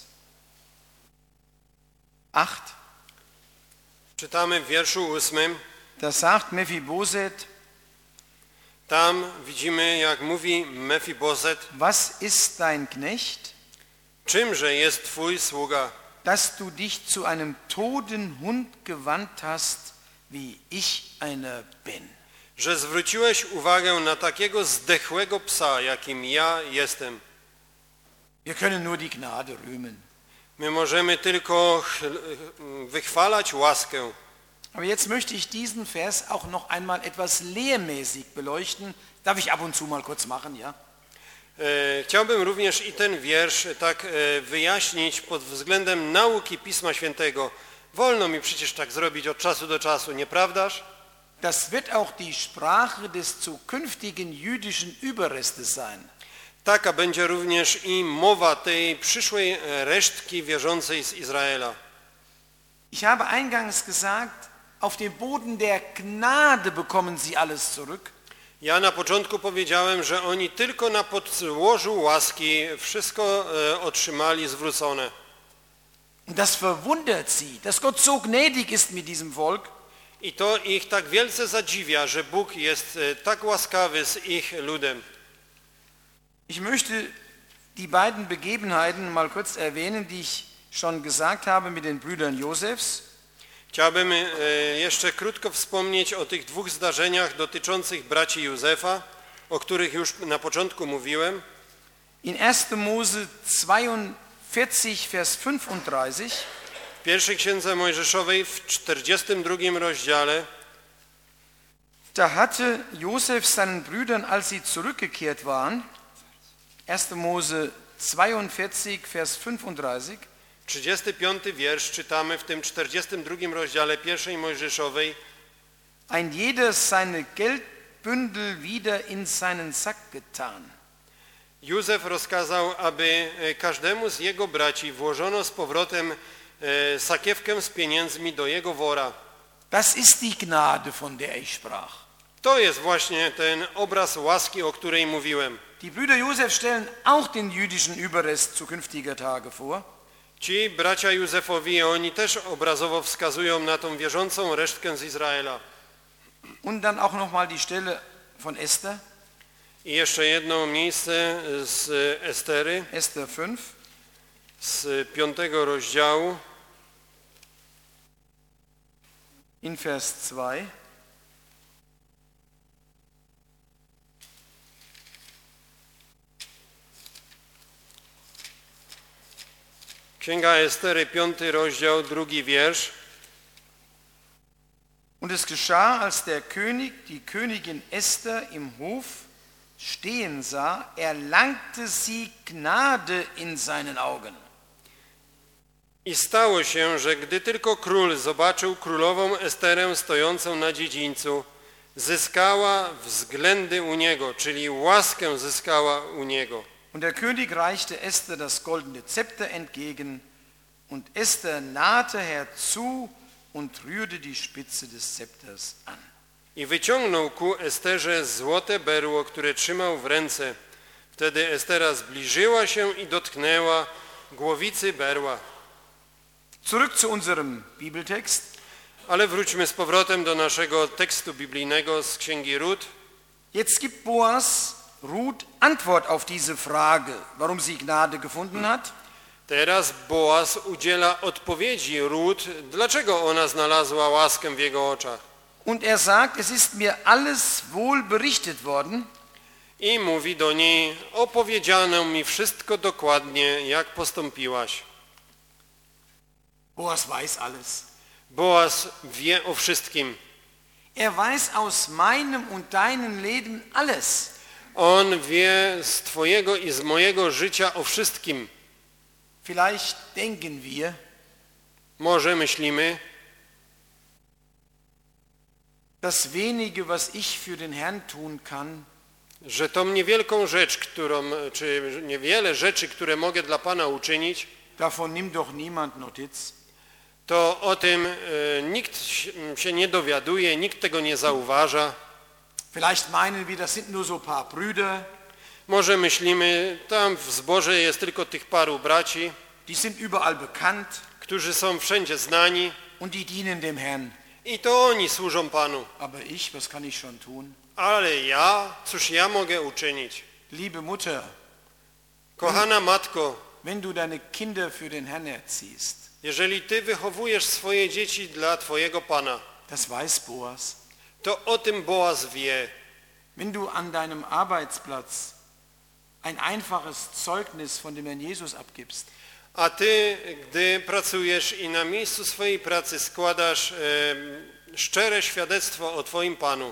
8. Czytamy w wierszu 8. Da sagt Mephiboset, Tam widzimy, jak mówi Mefibozet: was ist dein Knecht, czymże jest Twój sługa, dass du dich zu einem toten Hund gewandt hast, wie ich einer bin. że zwróciłeś uwagę na takiego zdechłego psa, jakim ja jestem. Wir können nur die Gnade rühmen. My możemy tylko wychwalać łaskę. Aber jetzt möchte ich diesen Vers auch noch einmal etwas lehrmäßig beleuchten. Darf ich ab und zu mal kurz machen, ja? Chciałbym również i ten wiersz tak wyjaśnić pod względem nauki Pisma Świętego. Wolno mi przecież tak zrobić od czasu do czasu, nieprawdaż? Das wird auch die Sprache des zukünftigen jüdischen Überrestes sein. Taka będzie również i mowa tej przyszłej resztki wierzącej z Izraela. Ich habe eingangs gesagt, auf dem Boden der Gnade bekommen sie alles zurück. Ja na początku powiedziałem, że oni tylko na podłożu łaski wszystko otrzymali zwrócone. Und das verwundert sie, dass Gott so gnädig ist mit diesem Volk. I to ich tak wielce zadziwia, że Bóg jest tak łaskawy z ich ludem. Ich möchte die beiden Begebenheiten mal kurz erwähnen, die ich schon gesagt habe mit den Brüdern Josefs. Chciałbym jeszcze krótko wspomnieć o tych dwóch zdarzeniach dotyczących braci Józefa, o których już na początku mówiłem. In 1. Mose 42, Vers 35 W pierwszej księdze Mojżeszowej w 42 rozdziale da hatte Josef seinen Brüdern, als sie zurückgekehrt waren, 1. Mose 42, Vers 35, 35 wiersz czytamy w tym 42 rozdziale pierwszej Mojżeszowej: ein jeder seine Geldbündel wieder in seinen Sack getan. Józef rozkazał, aby każdemu z jego braci włożono z powrotem sakiewkę z pieniędzmi do jego wora. Das ist die Gnade, von der ich sprach. To jest właśnie ten obraz łaski, o której mówiłem. Die Brüder Josef stellen auch den jüdischen Überrest zukünftiger Tage vor. Ci bracia Józefowi, oni też obrazowo wskazują na tą wierzącą resztkę z Izraela. Und dann auch nochmal die Stelle von Esther, I jeszcze jedno miejsce z Estery, Esther 5. z 5 rozdziału, In Vers 2. Księga Estery, 5 rozdział, 2 wiersz. Und es geschah, als der König die Königin Esther im Hof stehen sah, erlangte sie Gnade in seinen Augen. I stało się, że gdy tylko król zobaczył królową Esterę stojącą na dziedzińcu, zyskała względy u niego, czyli łaskę zyskała u niego. Und der König reichte Esther das goldene Zepter entgegen, und Esther nahte herzu und rührte die Spitze des Zepters an. I wyciągnął ku Esterze złote berło, które trzymał w ręce. Wtedy Estera zbliżyła się i dotknęła głowicy berła. Zurück zu unserem Bibeltext. Ale wróćmy z powrotem do naszego tekstu biblijnego z Księgi Rut. Jetzt gibt Boas Ruth Antwort auf diese Frage, warum sie Gnade gefunden hat. Teraz Boaz udziela odpowiedzi Rut, dlaczego ona znalazła łaskę w jego oczach. Und er sagt, es ist mir alles wohl berichtet worden. I mówi do niej: opowiedziano mi wszystko dokładnie, jak postąpiłaś. Boas weiß alles. Boaz wie o wszystkim. Er weiß aus meinem und deinem Leben alles. On wie z twojego i z mojego życia o wszystkim. Vielleicht denken wir, Może myślimy, das wenige, was ich für den Herrn tun kann, że tą niewielką rzecz, czy niewiele rzeczy, które mogę dla Pana uczynić, davon nimmt doch niemand Notiz. to o tym nikt się nie dowiaduje, nikt tego nie zauważa. Vielleicht meinen wir, das sind nur so ein paar Brüder, Może myślimy, tam w zborze jest tylko tych paru braci, die sind überall bekannt którzy są wszędzie znani und die dienen dem Herrn. i to oni służą Panu. Aber ich, was kann ich schon tun? Ale ja, cóż ja mogę uczynić? Liebe Mutter, Kochana matko, wenn du deine Kinder für den Herrn erziehst, jeżeli ty wychowujesz swoje dzieci dla twojego Pana, das weiß Boas. to o tym Boaz wie. Wenn du an deinem Arbeitsplatz ein einfaches Zeugnis von dem Herrn Jesus abgibst, A ty, gdy pracujesz i na miejscu swojej pracy składasz szczere świadectwo o twoim Panu,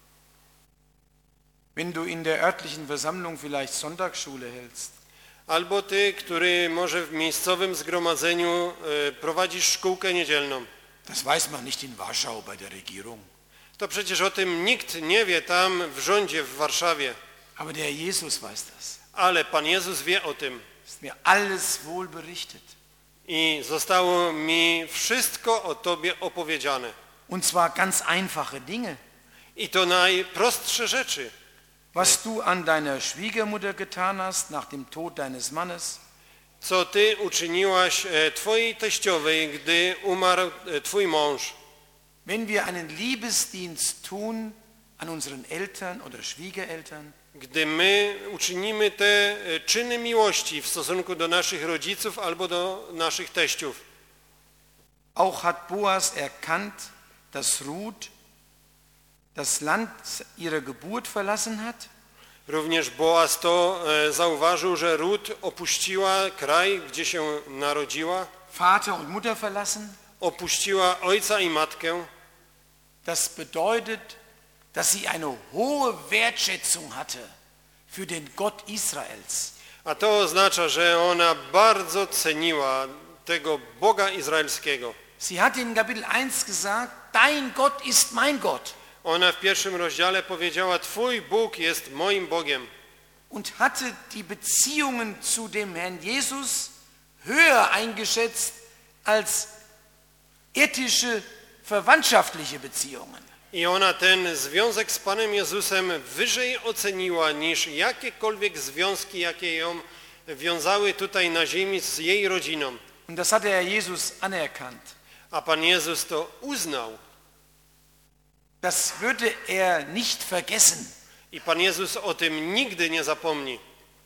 wenn du in der örtlichen Versammlung vielleicht Sonntagsschule hältst, albo ty, który może w miejscowym zgromadzeniu prowadzisz szkółkę niedzielną, das weiß man nicht in Warschau bei der Regierung, to przecież o tym nikt nie wie tam w rządzie w Warszawie, aber der Jesus weiß das. ale Pan Jezus wie o tym. Ist mir alles wohl berichtet. I zostało mi wszystko o Tobie opowiedziane. Und zwar ganz einfache Dinge. I to najprostsze rzeczy. Was du an deiner Schwiegermutter getan hast nach dem Tod deines Mannes, Co ty uczyniłaś twojej teściowej, gdy umarł twój mąż. wenn wir einen Liebesdienst tun an unseren Eltern oder Schwiegereltern, Gdy my uczynimy te czyny miłości w stosunku do naszych rodziców albo do naszych teściów. auch hat Boas erkannt, dass Ruth das Land ihrer Geburt verlassen hat. Również Boaz to zauważył, że Rut opuściła kraj, gdzie się narodziła, Vater und Mutter verlassen. opuściła ojca i matkę. Das bedeutet, dass sie eine hohe Wertschätzung hatte für den Gott Israels. A to oznacza, że ona bardzo ceniła tego Boga izraelskiego. Sie hat in Kapitel 1 gesagt, dein Gott ist mein Gott. Ona w pierwszym rozdziale powiedziała, Twój Bóg jest moim Bogiem. Und hatte die Beziehungen zu dem Herrn Jesus höher eingeschätzt als ethische, verwandtschaftliche Beziehungen. I ona ten związek z Panem Jezusem wyżej oceniła niż jakiekolwiek związki, jakie ją wiązały tutaj na ziemi z jej rodziną. Und das hat der Herr Jesus anerkannt. A Pan Jezus to uznał. Das würde er nicht vergessen. I Pan Jezus o tym nigdy nie zapomni.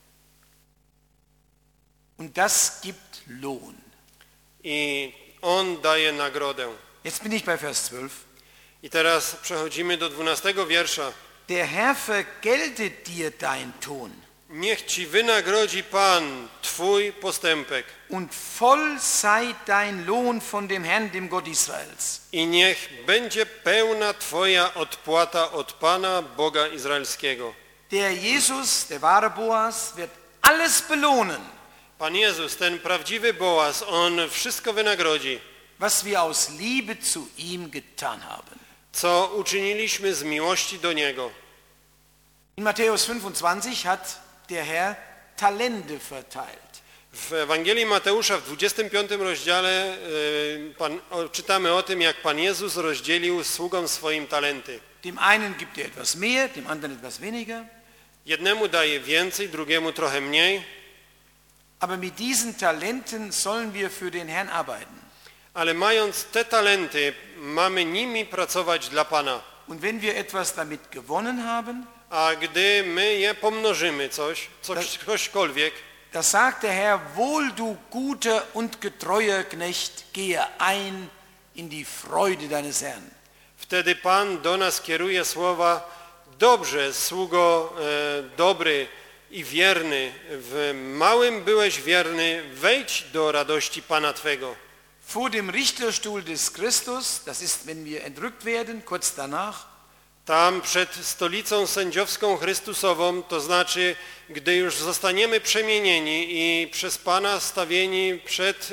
Und das gibt Lohn. I On daje nagrodę. Jetzt bin ich bei Vers 12. I teraz przechodzimy do 12 wiersza. Der Herr vergelte dir dein Tun Niech Ci wynagrodzi Pan Twój postępek und voll sei dein Lohn von dem Herrn, dem Gott Israels. i niech będzie pełna Twoja odpłata od Pana, Boga Izraelskiego. Der Jesus, der wahre Boas, wird alles belohnen, Pan Jezus, ten prawdziwy Boaz, On wszystko wynagrodzi, was wir aus Liebe zu ihm getan haben. co uczyniliśmy z miłości do Niego. In Matthäus 25 hat der Herr Talente verteilt. W Ewangelii Mateusza w 25 rozdziale czytamy o tym, jak Pan Jezus rozdzielił sługom swoim talenty. Dem einen gibt er etwas mehr, dem anderen etwas weniger. Jednemu daje więcej, drugiemu trochę mniej, Aber mit diesen Talenten sollen wir für den Herrn arbeiten. ale mając te talenty, mamy nimi pracować dla Pana. Und wenn wir etwas damit gewonnen haben, A gdy my je pomnożymy, cośkolwiek, da sagt der Herr, wohl du guter und getreuer Knecht, gehe ein in die Freude deines Herrn. wtedy Pan do nas kieruje słowa: dobrze, sługo dobry i wierny, w małym byłeś wierny, wejdź do radości Pana Twego. Vor dem Richterstuhl des Christus, das ist, wenn wir entrückt werden, kurz danach, Tam przed stolicą sędziowską Chrystusową, to znaczy, gdy już zostaniemy przemienieni i przez Pana stawieni przed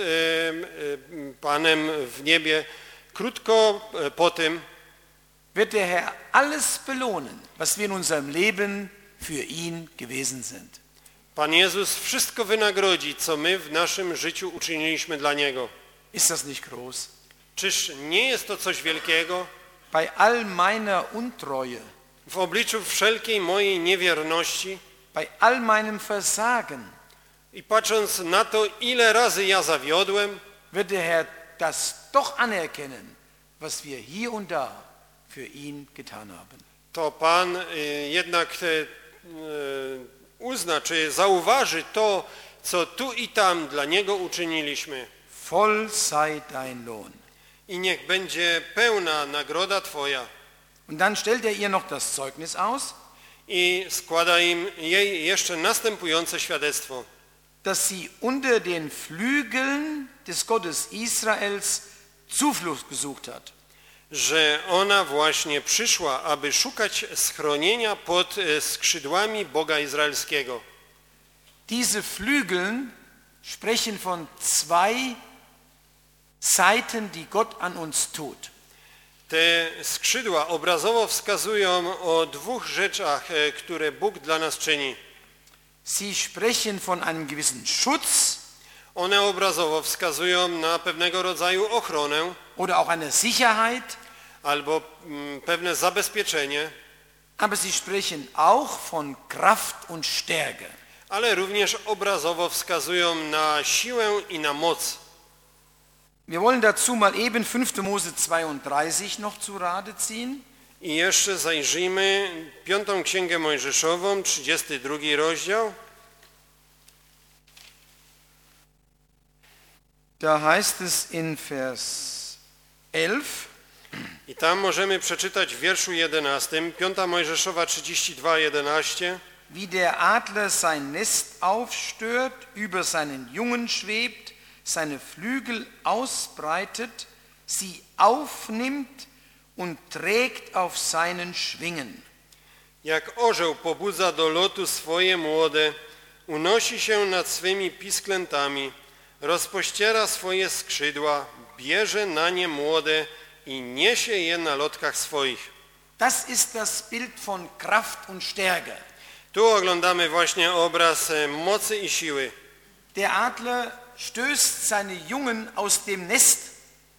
Panem w niebie, krótko po tym wird der Herr alles belohnen, was wir in unserem Leben für ihn gewesen sind. Pan Jezus wszystko wynagrodzi, co my w naszym życiu uczyniliśmy dla Niego. Ist das nicht groß? Czyż nie jest to coś wielkiego? Bei all meiner Untreue, W obliczu wszelkiej mojej niewierności bei all meinem Versagen, i patrząc na to, ile razy ja zawiodłem, wird der Herr das doch anerkennen, was wir hier und da für ihn getan haben. to Pan jednak uzna, czy zauważy to, co tu i tam dla Niego uczyniliśmy. Voll sei dein Lohn. I niech będzie pełna nagroda Twoja. Und dann stellt er ihr noch das Zeugnis aus, I składa jej jeszcze następujące świadectwo, dass sie unter den Flügeln des Gottes Israels Zuflucht gesucht hat. że ona właśnie przyszła, aby szukać schronienia pod skrzydłami Boga Izraelskiego. Diese Flügel sprechen von zwei Seiten, die Gott an uns tut. Te skrzydła obrazowo wskazują o dwóch rzeczach, które Bóg dla nas czyni. Sie sprechen von einem gewissen Schutz One obrazowo wskazują na pewnego rodzaju ochronę, oder auch eine Sicherheit, albo pewne zabezpieczenie, aber sie sprechen auch von Kraft und Stärke. ale również obrazowo wskazują na siłę i na moc. Wir wollen dazu mal eben 5. Mose 32 noch zu Rate ziehen. I jeszcze zajrzyjmy 5. Księgę Mojżeszową, 32 rozdział. Da heißt es in Vers 11, I tam możemy przeczytać w wierszu 11, 5. Mojżeszowa 32, 11. wie der Adler sein Nest aufstört, über seinen Jungen schwebt, seine Flügel ausbreitet, sie aufnimmt und trägt auf seinen Schwingen. Jak orzeł pobudza do lotu swoje młode, unosi się nad swymi pisklętami, rozpościera swoje skrzydła, bierze na nie młode i niesie je na lotkach swoich. Das ist das Bild von Kraft und Stärke. Tu oglądamy właśnie obraz mocy i siły. Der Adler stößt seine Jungen aus dem Nest.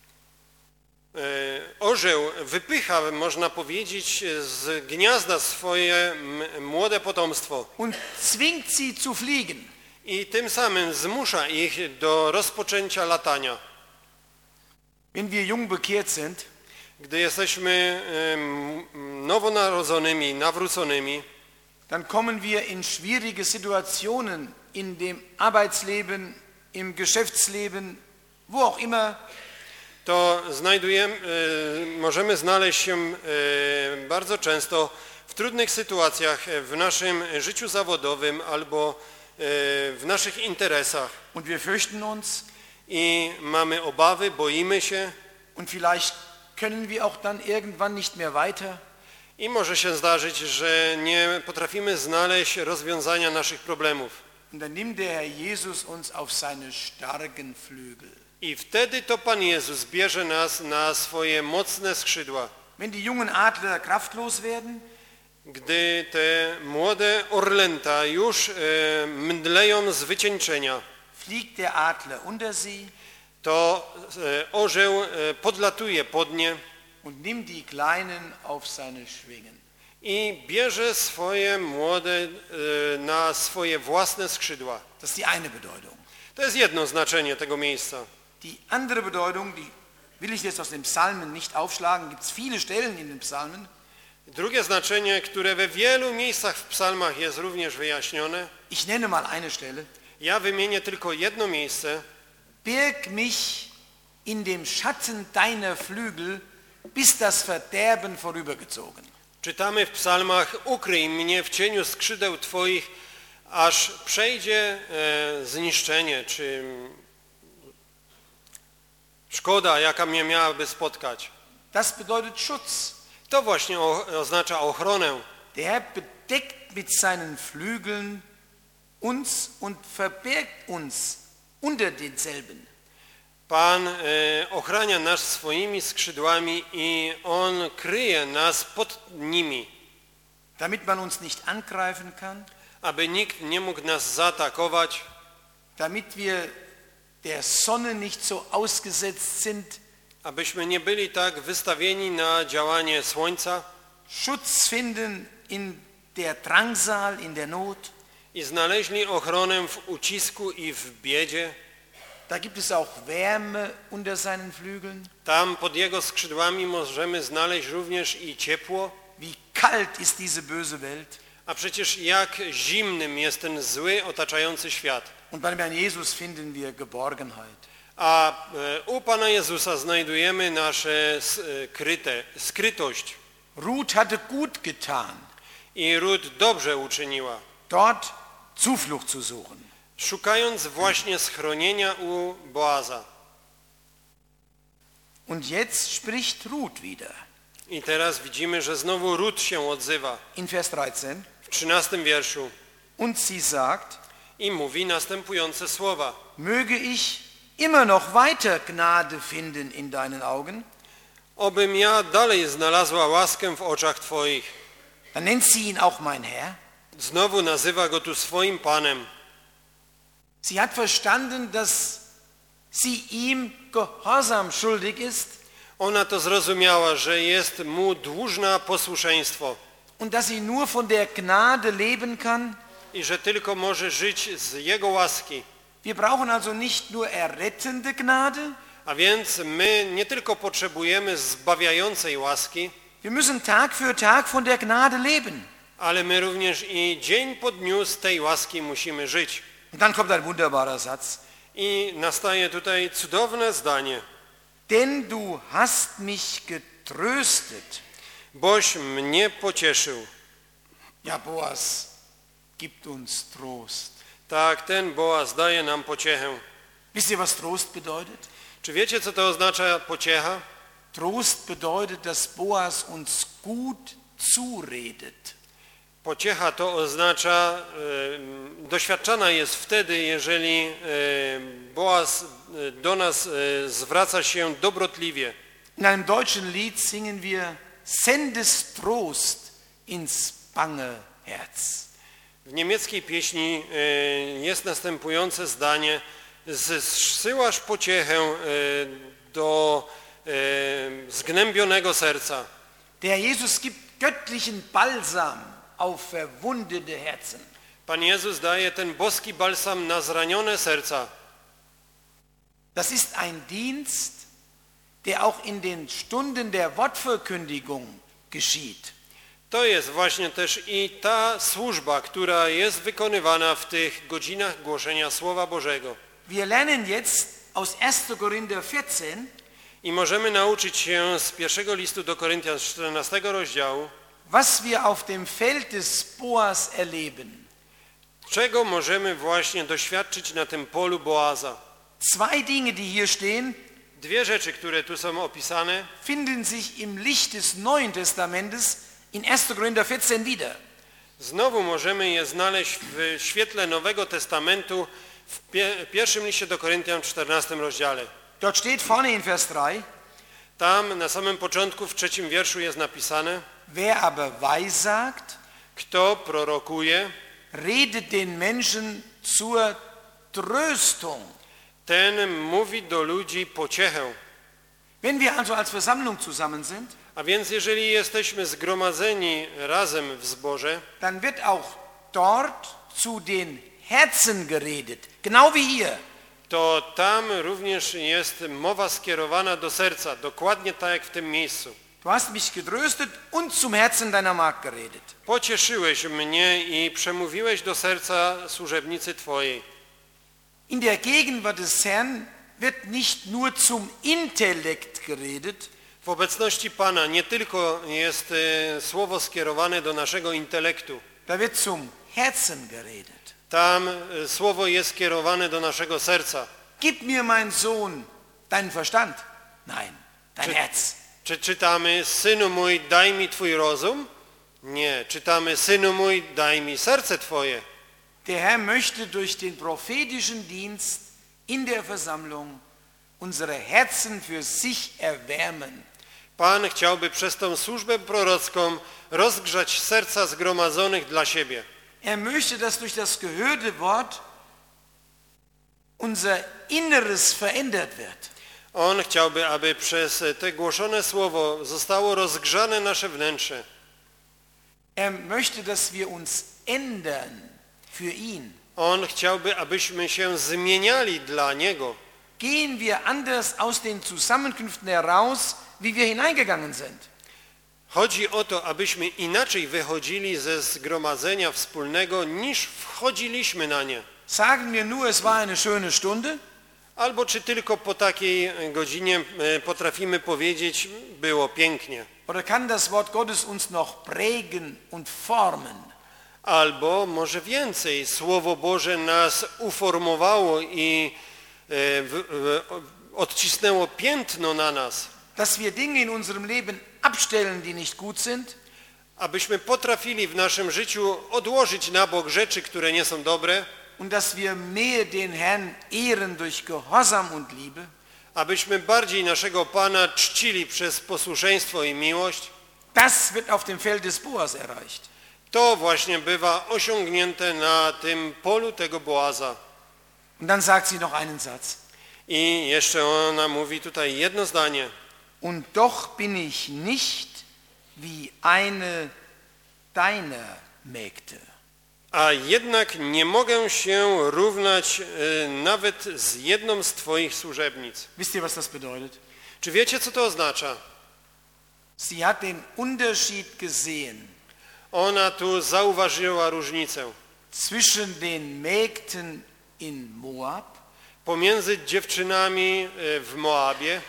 Orzeł wypycha, można powiedzieć, z gniazda swoje młode potomstwo Und zwingt sie zu fliegen. i tym samym zmusza ich do rozpoczęcia latania. Wenn wir jung bekehrt sind, Gdy jesteśmy nowonarodzonymi, nawróconymi, dann kommen wir in schwierige Situationen in dem Arbeitsleben, im Geschäftsleben, wo auch immer. to możemy znaleźć się bardzo często w trudnych sytuacjach w naszym życiu zawodowym albo w naszych interesach. Und wir fürchten uns I mamy obawy, boimy się und vielleicht können wir auch dann irgendwann nicht mehr weiter. i może się zdarzyć, że nie potrafimy znaleźć rozwiązania naszych problemów. Und dann nimmt der Herr Jesus uns auf seine starken Flügel. I wtedy to Pan Jezus bierze nas na swoje mocne skrzydła. Wenn die jungen Adler kraftlos werden, Gdy te młode orlęta już mdleją z wycieńczenia, fliegt der Adler unter sie to orzeł podlatuje pod nie und nimmt die Kleinen auf seine Schwingen. i bierze swoje młode na swoje własne skrzydła. Das ist die eine Bedeutung. To jest jedno znaczenie tego miejsca. Die andere Bedeutung, die will ich jetzt aus den Psalmen nicht aufschlagen, gibt es viele Stellen in den Psalmen. Drugie znaczenie, które we wielu miejscach w psalmach jest również wyjaśnione, Ich nenne mal eine Stelle. ja wymienię tylko jedno miejsce. Birg mich in dem Schatten deiner Flügel, bis das Verderben vorübergezogen. Czytamy w psalmach: ukryj mnie w cieniu skrzydeł Twoich, aż przejdzie zniszczenie, czy szkoda, jaka mnie miałaby spotkać. Das bedeutet Schutz. To właśnie oznacza ochronę. Der Herr bedeckt mit seinen Flügeln uns und verbergt uns unter denselben. Pan ochrania nas swoimi skrzydłami i On kryje nas pod nimi, Damit man uns nicht angreifen kann, aby nikt nie mógł nas zaatakować, damit wir der Sonne nicht so ausgesetzt sind, abyśmy nie byli tak wystawieni na działanie słońca Schutz finden in der Drangsal, in der Not. i znaleźli ochronę w ucisku i w biedzie. Da gibt es auch Wärme unter seinen Flügeln. Tam pod Jego skrzydłami możemy znaleźć również i ciepło, Wie kalt ist diese böse Welt. a przecież jak zimnym jest ten zły, otaczający świat. Und beim Herrn Jesus finden wir Geborgenheit. A u Pana Jezusa znajdujemy nasze skrytość. Ruth hatte gut getan, I Rut dobrze uczyniła, dort Zuflucht zu suchen. szukając właśnie schronienia u Boaza. Und jetzt spricht Ruth wieder. I teraz widzimy, że znowu Rut się odzywa In Vers 13. w 13 wierszu Und sie sagt, i mówi następujące słowa: möge ich immer noch weiter Gnade finden in deinen Augen. obym ja dalej znalazła łaskę w oczach Twoich. Dann nennt sie ihn auch mein Herr. Znowu nazywa go tu swoim Panem. Sie hat verstanden, dass sie ihm Gehorsam schuldig ist. Ona to zrozumiała, że jest mu dłużna posłuszeństwo und dass sie nur von der Gnade leben kann. i że tylko może żyć z Jego łaski. Wir brauchen also nicht nur errettende Gnade, A więc my nie tylko potrzebujemy zbawiającej łaski, wir müssen Tag für Tag von der Gnade leben. ale my również i dzień po dniu z tej łaski musimy żyć. Und dann kommt ein wunderbarer Satz. I nastaje tutaj cudowne zdanie. Denn du hast mich getröstet. Boś mnie pocieszył. Ja, Boas gibt uns Trost. Tak, ten Boaz daje nam pociechę. Wisst ihr, was Trost bedeutet? Czy wiecie, co to oznacza pociecha? Trost bedeutet, dass Boas uns gut zuredet. Pociecha to oznacza, doświadczana jest wtedy, jeżeli Boaz do nas zwraca się dobrotliwie. In einem deutschen Lied singen wir, sendest Trost ins bange Herz. W niemieckiej pieśni jest następujące zdanie: zsyłasz pociechę do zgnębionego serca. Der Jesus gibt göttlichen Balsam auf verwundete Herzen. Pan Jezus daje ten boski balsam na zranione serca. Das ist ein Dienst, der auch in den Stunden der Wortverkündigung geschieht. To jest właśnie też i ta służba, która jest wykonywana w tych godzinach głoszenia Słowa Bożego. Wir lernen jetzt aus 1. Korinther 14, I możemy nauczyć się z pierwszego listu do Koryntian 14 rozdziału, was wir auf dem Feld des Boas erleben. czego możemy właśnie doświadczyć na tym polu Boaza. Zwei Dinge, die hier stehen, Dwie rzeczy, które tu są opisane, finden sich im Licht des Neuen Testamentes in 1. Korinther 14 wieder. znowu możemy je znaleźć w świetle Nowego Testamentu w pierwszym liście do Koryntian w 14 rozdziale. Dort steht vorne in Vers 3, Tam na samym początku w 3 wierszu jest napisane: wer aber weissagt, kto prorokuje, redet den Menschen zur Tröstung. ten mówi do ludzi pociechę. Wenn wir also als Versammlung zusammen sind, A więc jeżeli jesteśmy zgromadzeni razem w zborze, dann wird auch dort zu den Herzen geredet, genau wie hier. to tam również jest mowa skierowana do serca, dokładnie tak jak w tym miejscu. Du hast mich getröstet und zum Herzen deiner Magd geredet. Pocieszyłeś mnie i przemówiłeś do serca służebnicy Twojej. In der Gegenwart des Herrn wird nicht nur zum Intellekt geredet, W obecności Pana nie tylko jest słowo skierowane do naszego intelektu. da wird zum Herzen geredet. Tam słowo jest skierowane do naszego serca. Gib mir, mein Sohn, deinen Verstand. Nein, dein Herz. Czy czytamy: synu mój, daj mi Twój rozum? Nie. Czytamy: synu mój, daj mi serce Twoje. Der Herr möchte durch den prophetischen Dienst in der Versammlung unsere Herzen für sich erwärmen. Pan chciałby przez tą służbę prorocką rozgrzać serca zgromadzonych dla siebie. Er möchte, dass durch das gehörte Wort unser Inneres verändert wird. On chciałby, aby przez te głoszone słowo zostało rozgrzane nasze wnętrze. Er möchte, dass wir uns ändern für ihn. On chciałby, abyśmy się zmieniali dla Niego. Gehen wir anders aus den Zusammenkünften heraus, wie wir hineingegangen sind. Chodzi o to, abyśmy inaczej wychodzili ze zgromadzenia wspólnego, niż wchodziliśmy na nie. Sagen wir nur, es war eine schöne Stunde, Albo czy tylko po takiej godzinie potrafimy powiedzieć: było pięknie. oder kann das Wort Gottes uns noch prägen und formen? Albo może więcej, Słowo Boże nas uformowało i odcisnęło piętno na nas, Dass wir Dinge in unserem Leben abstellen, die nicht gut sind, abyśmy potrafili w naszym życiu odłożyć na bok rzeczy, które nie są dobre, und dass wir mehr den Herrn ehren durch Gehorsam und Liebe, abyśmy bardziej naszego Pana czcili przez posłuszeństwo i miłość. das wird auf dem Feld des Boas erreicht. To właśnie bywa osiągnięte na tym polu tego Boaza. Und dann sagt sie noch einen Satz. I jeszcze ona mówi tutaj jedno zdanie. und doch bin ich nicht wie eine deiner Mägde. A jednak nie mogę się równać nawet z jedną z Twoich służebnic. Wisst ihr, was das bedeutet? Czy wiecie, co to oznacza? Sie hat den Unterschied gesehen Ona tu zauważyła różnicę zwischen den Mägden in Moab pomiędzy dziewczynami w Moabie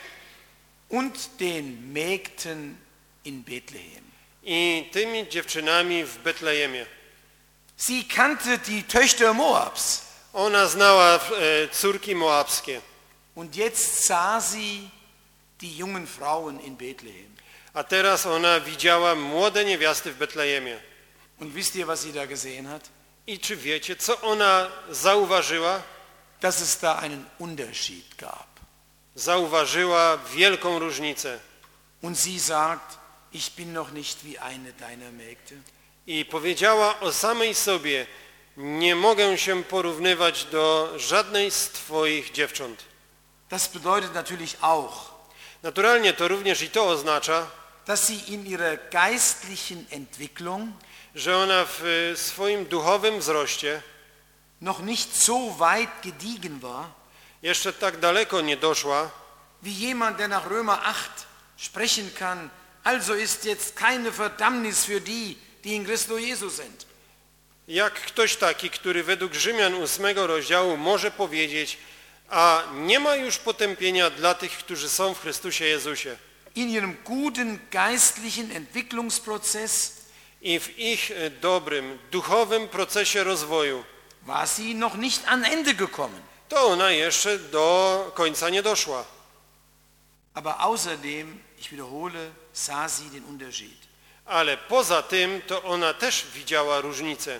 und den Mägden in Bethlehem. i tymi dziewczynami w Betlejemie. Sie kannte die Töchter Moabs Ona znała córki moabskie, und jetzt sah sie die jungen Frauen in Bethlehem. a teraz ona widziała młode niewiasty w Betlejemie. Und wisst ihr, was sie da gesehen hat? I czy wiecie, co ona zauważyła? Dass es da einen Unterschied gab. Zauważyła wielką różnicę. Und sie sagt, ich bin noch nicht wie eine deiner Mägde. I powiedziała o samej sobie, nie mogę się porównywać do żadnej z Twoich dziewcząt. Das bedeutet natürlich auch, Naturalnie to również i to oznacza, dass sie in ihrer geistlichen Entwicklung że ona w swoim duchowym wzroście noch nicht so weit gediegen war, jeszcze tak daleko nie doszła, wie jemand, der nach Römer 8 sprechen kann, also ist jetzt keine Verdammnis für die, die in Christus Jesus sind. jak ktoś taki, który według Rzymian 8 rozdziału może powiedzieć, a nie ma już potępienia dla tych, którzy są w Chrystusie Jezusie. In ihrem guten geistlichen Entwicklungsprozess I w ich dobrym, duchowym procesie rozwoju war sie noch nicht an Ende gekommen. to ona jeszcze do końca nie doszła. Aber außerdem, ich wiederhole, sah sie den Unterschied. Ale poza tym to ona też widziała różnicę.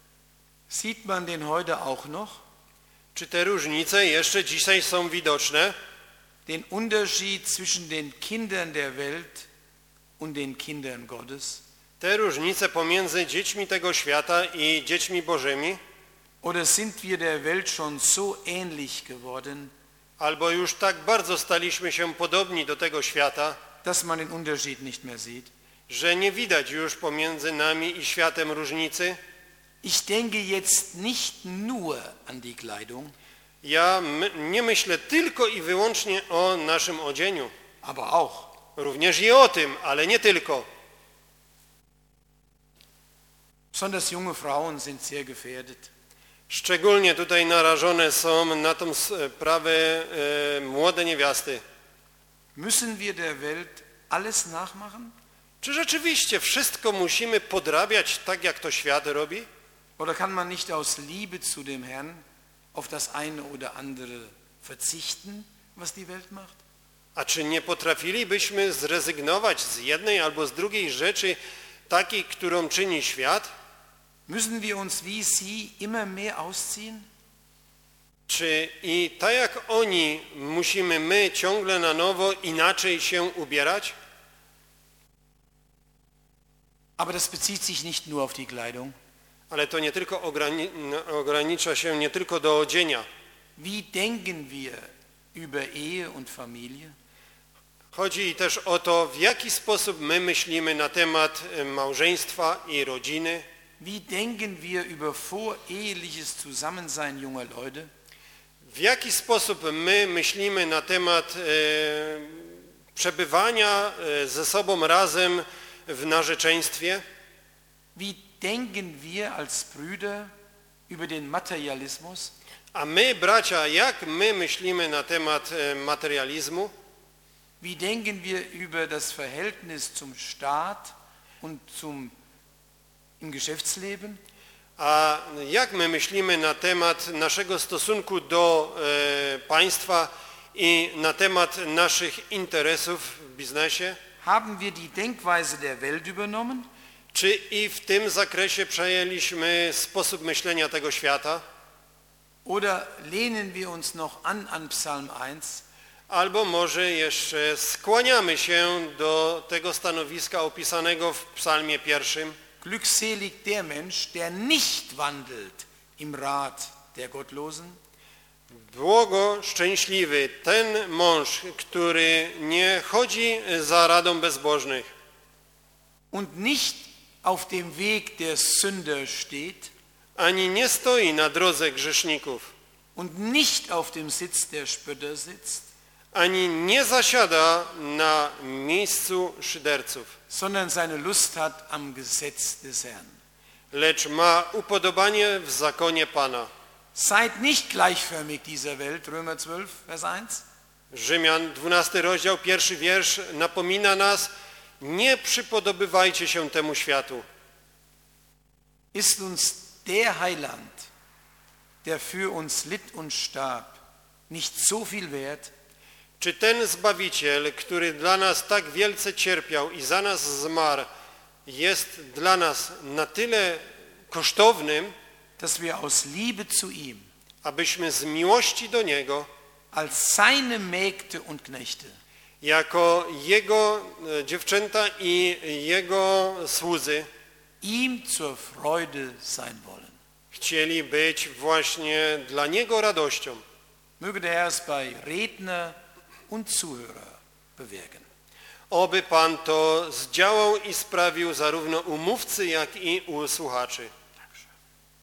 Sieht man den heute auch noch? Czy te różnice jeszcze dzisiaj są widoczne? Den Unterschied zwischen den Kindern der Welt und den Kindern Gottes? Te różnice pomiędzy dziećmi tego świata i dziećmi Bożymi? Oder sind wir der Welt schon so ähnlich geworden, Albo już tak bardzo staliśmy się podobni do tego świata, dass man den Unterschied nicht mehr sieht? że nie widać już pomiędzy nami i światem różnicy? Ich denke jetzt nicht nur an die Kleidung, Ja nie myślę tylko i wyłącznie o naszym odzieniu. aber auch. Również i o tym, ale nie tylko. Besonders junge Frauen sind sehr gefährdet. Szczególnie tutaj narażone są na tą sprawę młode niewiasty. Müssen wir der Welt alles nachmachen? Czy rzeczywiście wszystko musimy podrabiać tak, jak to świat robi? Oder kann man nicht aus Liebe zu dem Herrn auf das eine oder andere verzichten, was die Welt macht? A czy nie potrafilibyśmy zrezygnować z jednej albo z drugiej rzeczy takiej, którą czyni świat? Müssen wir uns wie sie immer mehr ausziehen? Czy i tak jak oni musimy my ciągle na nowo inaczej się ubierać? Aber das bezieht sich nicht nur auf die Kleidung. Ale to nie tylko ogranicza się nie tylko do odzienia. Wie denken wir über Ehe und Familie? Chodzi też o to, w jaki sposób my myślimy na temat małżeństwa i rodziny. Wie denken wir über voreheliches Zusammensein junger Leute? W jaki sposób my myślimy na temat przebywania ze sobą razem w narzeczeństwie? Wie denken wir als Brüder über den Materialismus? A my, bracia, jak my myślimy na temat materializmu? Wie denken wir über das Verhältnis zum Staat und im Geschäftsleben? A jak my myślimy na temat naszego stosunku do państwa i na temat naszych interesów w biznesie? Haben wir die Denkweise der Welt übernommen? Czy i w tym zakresie przejęliśmy sposób myślenia tego świata? Oder lehnen wir uns noch an Psalm 1? Albo może jeszcze skłaniamy się do tego stanowiska opisanego w psalmie 1. Glückselig der Mensch, der nicht wandelt im Rat der Gottlosen, Błogo szczęśliwy ten mąż, który nie chodzi za radą bezbożnych und nicht auf dem Weg der Sünder steht ani nie stoi na drodze grzeszników, und nicht auf dem Sitz der Spötter sitzt, ani nie zasiada na miejscu szyderców, sondern seine Lust hat am Gesetz des Herrn. lecz ma upodobanie w zakonie Pana. Seid nicht gleichförmig dieser Welt, Römer 12, Vers 1. Rzymian, 12 rozdział, 1 wiersz napomina nas, nie przypodobywajcie się temu światu. Ist uns der Heiland, der für uns litt und starb, nicht so viel wert, Czy ten Zbawiciel, który dla nas tak wielce cierpiał i za nas zmarł, jest dla nas na tyle kosztownym, dass wir aus Liebe zu ihm, abyśmy z miłości do Niego, als seine Mägde und Knechte, jako Jego dziewczęta i Jego słudzy, ihm zur Freude sein wollen. chcieli być właśnie dla Niego radością. Möge der Herr es bei Redner und Zuhörer bewirken. Oby Pan to zdziałał i sprawił zarówno u mówcy, jak i u słuchaczy.